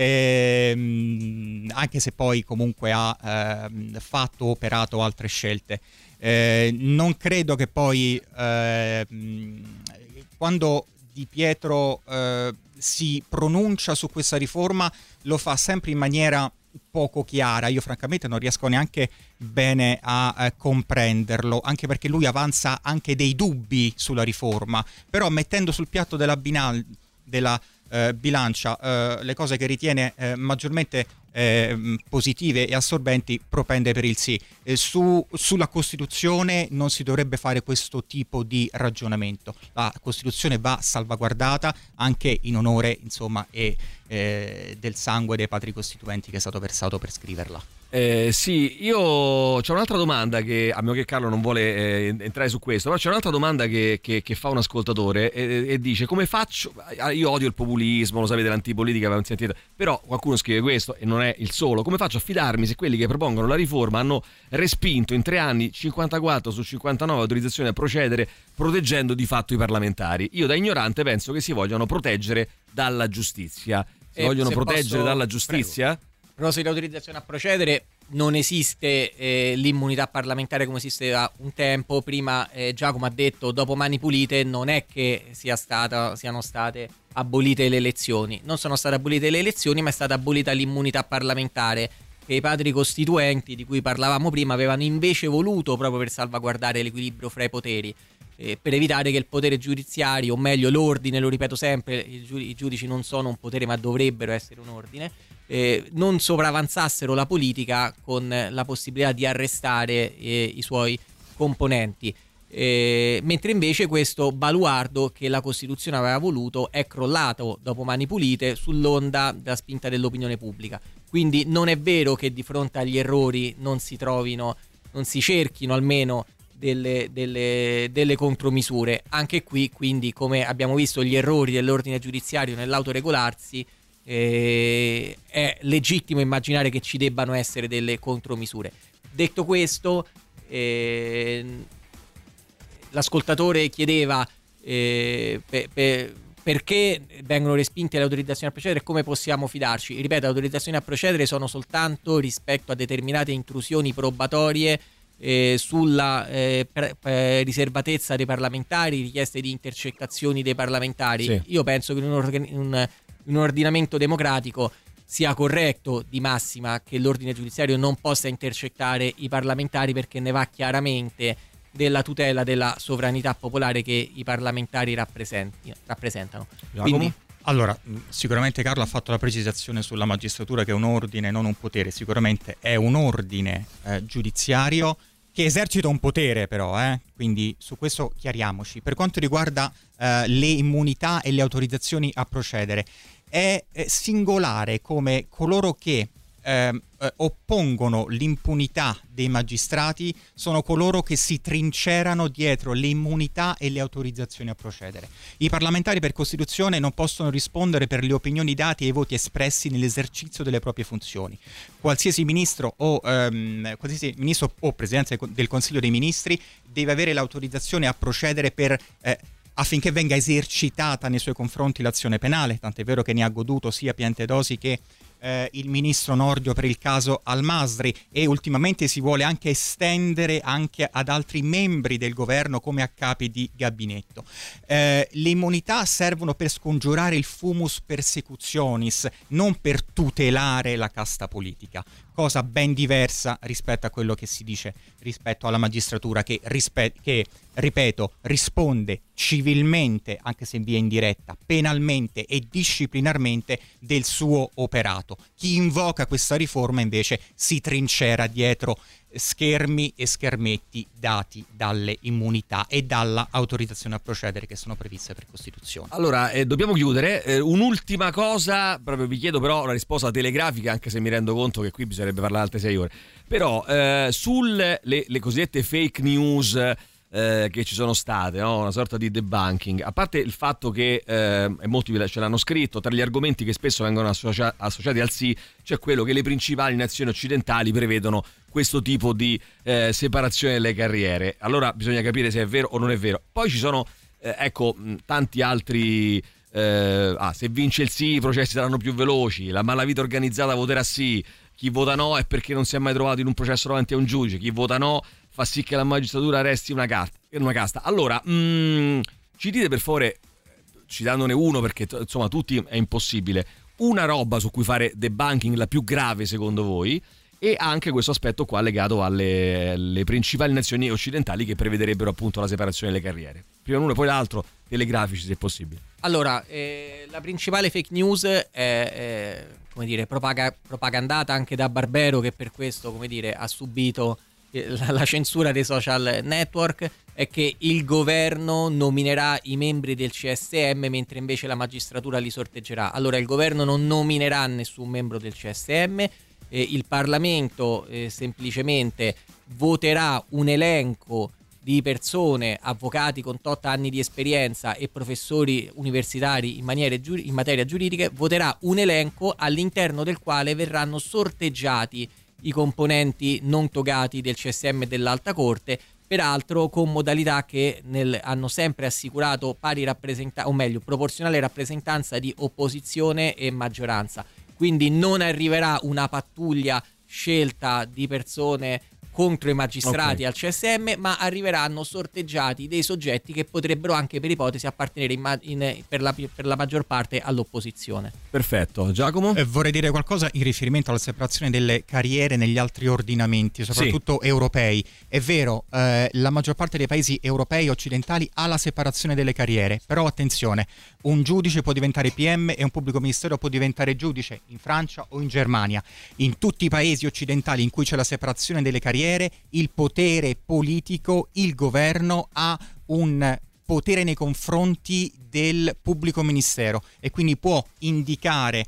anche se poi comunque ha operato altre scelte. Non credo che poi quando Di Pietro si pronuncia su questa riforma lo fa sempre in maniera poco chiara. Io francamente non riesco neanche bene a comprenderlo, anche perché lui avanza anche dei dubbi sulla riforma, però mettendo sul piatto della bilancia le cose che ritiene maggiormente positive e assorbenti, propende per il sì. Sulla Costituzione non si dovrebbe fare questo tipo di ragionamento. La Costituzione va salvaguardata anche in onore, insomma, del sangue dei padri costituenti che è stato versato per scriverla. Sì, io c'è un'altra domanda che, a meno che Carlo non vuole entrare su questo, però c'è un'altra domanda che fa un ascoltatore e dice: come faccio? Io odio il populismo, lo sapete, l'antipolitica, avevamo sentito, però qualcuno scrive questo e non è il solo. Come faccio a fidarmi se quelli che propongono la riforma hanno respinto in 3 anni 54 su 59 autorizzazioni a procedere, proteggendo di fatto i parlamentari? Io da ignorante penso che si vogliano proteggere dalla giustizia. Si vogliono proteggere dalla giustizia? Prego. A proposito di autorizzazione a procedere, non esiste l'immunità parlamentare come esisteva un tempo. Prima Giacomo ha detto, dopo Mani Pulite non è che siano state abolite le elezioni. Non sono state abolite le elezioni, ma è stata abolita l'immunità parlamentare, che i padri costituenti di cui parlavamo prima avevano invece voluto, proprio per salvaguardare l'equilibrio fra i poteri, per evitare che il potere giudiziario, o meglio l'ordine, lo ripeto sempre, i giudici non sono un potere ma dovrebbero essere un ordine, non sopravanzassero la politica con la possibilità di arrestare i suoi componenti. Mentre invece questo baluardo che la Costituzione aveva voluto è crollato dopo Mani Pulite sull'onda della spinta dell'opinione pubblica. Quindi non è vero che di fronte agli errori non si cerchino almeno delle contromisure. Anche qui, quindi, come abbiamo visto, gli errori dell'ordine giudiziario nell'autoregolarsi, è legittimo immaginare che ci debbano essere delle contromisure. Detto questo, l'ascoltatore chiedeva perché vengono respinte le autorizzazioni a procedere e come possiamo fidarci. Ripeto, le autorizzazioni a procedere sono soltanto rispetto a determinate intrusioni probatorie, sulla riservatezza dei parlamentari, richieste di intercettazioni dei parlamentari. Sì. Io penso che in un ordinamento democratico sia corretto di massima che l'ordine giudiziario non possa intercettare i parlamentari, perché ne va chiaramente della tutela della sovranità popolare che i parlamentari rappresentano. Quindi, allora, sicuramente Carlo ha fatto la precisazione sulla magistratura, che è un ordine, non un potere. Sicuramente è un ordine giudiziario che esercita un potere, però, quindi su questo chiariamoci. Per quanto riguarda le immunità e le autorizzazioni a procedere, è singolare come coloro che oppongono l'impunità dei magistrati sono coloro che si trincerano dietro le immunità e le autorizzazioni a procedere. I parlamentari per Costituzione non possono rispondere per le opinioni date e i voti espressi nell'esercizio delle proprie funzioni. Qualsiasi ministro o Presidente del Consiglio dei Ministri deve avere l'autorizzazione a procedere affinché venga esercitata nei suoi confronti l'azione penale, tant'è vero che ne ha goduto sia Piantedosi che il ministro Nordio per il caso Al-Masri, e ultimamente si vuole anche estendere anche ad altri membri del governo come a capi di gabinetto. Le immunità servono per scongiurare il fumus persecutionis, non per tutelare la casta politica, cosa ben diversa rispetto a quello che si dice rispetto alla magistratura che ripeto, risponde civilmente, anche se in via indiretta, penalmente e disciplinarmente del suo operato. Chi invoca questa riforma invece si trincera dietro schermi e schermetti dati dalle immunità e dalla autorizzazione a procedere che sono previste per Costituzione. Allora, dobbiamo chiudere. Un'ultima cosa, proprio vi chiedo però una risposta telegrafica, anche se mi rendo conto che qui bisognerebbe parlare altre 6 ore. Però sulle le cosiddette fake news che ci sono state, no? Una sorta di debunking, a parte il fatto che molti ce l'hanno scritto, tra gli argomenti che spesso vengono associati al sì c'è quello che le principali nazioni occidentali prevedono questo tipo di separazione delle carriere. Allora bisogna capire se è vero o non è vero. Poi ci sono tanti altri se vince il sì i processi saranno più veloci, la malavita organizzata voterà sì, chi vota no è perché non si è mai trovato in un processo davanti a un giudice, chi vota no fa sì che la magistratura resti una casta. Allora, ci dite per favore, citandone uno perché insomma tutti è impossibile, una roba su cui fare debunking la più grave secondo voi, e anche questo aspetto qua legato alle principali nazioni occidentali che prevederebbero appunto la separazione delle carriere. Prima l'uno e poi l'altro, telegrafici se possibile. Allora, la principale fake news è come dire, propagandata anche da Barbero, che per questo, come dire, ha subito la censura dei social network, è che il governo nominerà i membri del CSM mentre invece la magistratura li sorteggerà. Allora, il governo non nominerà nessun membro del CSM, il Parlamento semplicemente voterà un elenco di persone, avvocati con tot anni di esperienza e professori universitari in materia giuridica, voterà un elenco all'interno del quale verranno sorteggiati i componenti non togati del CSM e dell'Alta Corte, peraltro con modalità che hanno sempre assicurato pari rappresentanza, o meglio, proporzionale rappresentanza di opposizione e maggioranza. Quindi non arriverà una pattuglia scelta di persone contro i magistrati al CSM, ma arriveranno sorteggiati dei soggetti che potrebbero anche per ipotesi appartenere per la maggior parte all'opposizione. Perfetto. Giacomo? Vorrei dire qualcosa in riferimento alla separazione delle carriere negli altri ordinamenti, soprattutto europei. È vero, la maggior parte dei paesi europei occidentali ha la separazione delle carriere, però attenzione, un giudice può diventare PM e un pubblico ministero può diventare giudice in Francia o in Germania. In tutti i paesi occidentali in cui c'è la separazione delle carriere, il potere politico, il governo ha un potere nei confronti del pubblico ministero e quindi può indicare,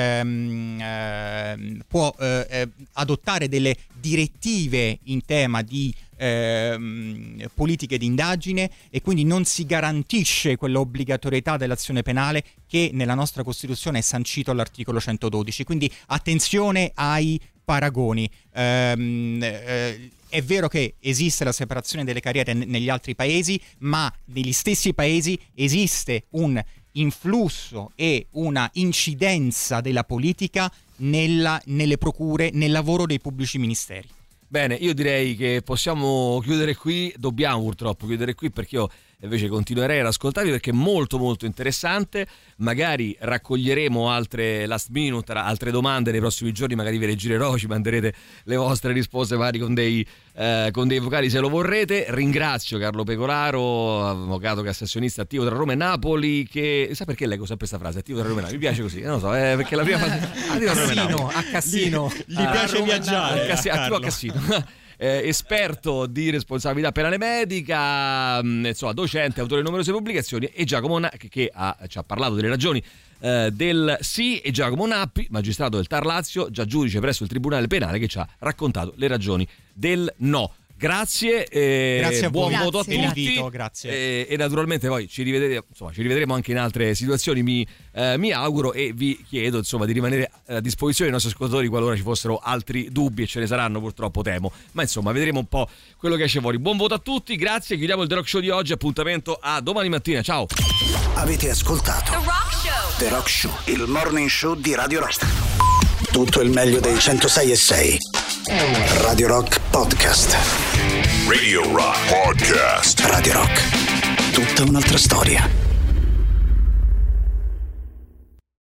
può adottare delle direttive in tema di politiche di indagine, e quindi non si garantisce quell'obbligatorietà dell'azione penale che nella nostra Costituzione è sancito all'articolo 112. Quindi attenzione ai paragoni. È vero che esiste la separazione delle carriere negli altri paesi, ma negli stessi paesi esiste un influsso e una incidenza della politica nelle procure, nel lavoro dei pubblici ministeri. Bene, io direi che possiamo chiudere qui, dobbiamo purtroppo chiudere qui, perché io invece continuerei ad ascoltarvi perché è molto molto interessante. Magari raccoglieremo altre last minute, altre domande nei prossimi giorni, magari ve le girerò, ci manderete le vostre risposte magari con dei vocali se lo vorrete. Ringrazio Carlo Pecoraro, avvocato casazionista attivo tra Roma e Napoli, che sa perché leggo sempre questa frase, attivo tra Roma e Napoli, mi piace così, non lo so, perché la prima fase a Cassino gli piace viaggiare, attivo a Cassino. esperto di responsabilità penale medica, insomma docente, autore di numerose pubblicazioni, e Giacomo Nappi che ci ha parlato delle ragioni del sì, e Giacomo Nappi, magistrato del TAR Lazio, già giudice presso il Tribunale Penale, che ci ha raccontato le ragioni del no. Grazie, grazie a voi. Buon voto a tutti. Invito, grazie. E naturalmente poi ci rivedremo anche in altre situazioni, mi auguro, e vi chiedo insomma di rimanere a disposizione dei nostri ascoltatori qualora ci fossero altri dubbi, e ce ne saranno purtroppo, temo, ma insomma vedremo un po' quello che esce fuori. Buon voto a tutti, grazie, chiudiamo il The Rock Show di oggi, appuntamento a domani mattina, ciao. Avete ascoltato The Rock Show, il morning show di Radio Rock. Tutto il meglio dei 106.6 Radio Rock Podcast. Radio Rock Podcast. Radio Rock, tutta un'altra storia.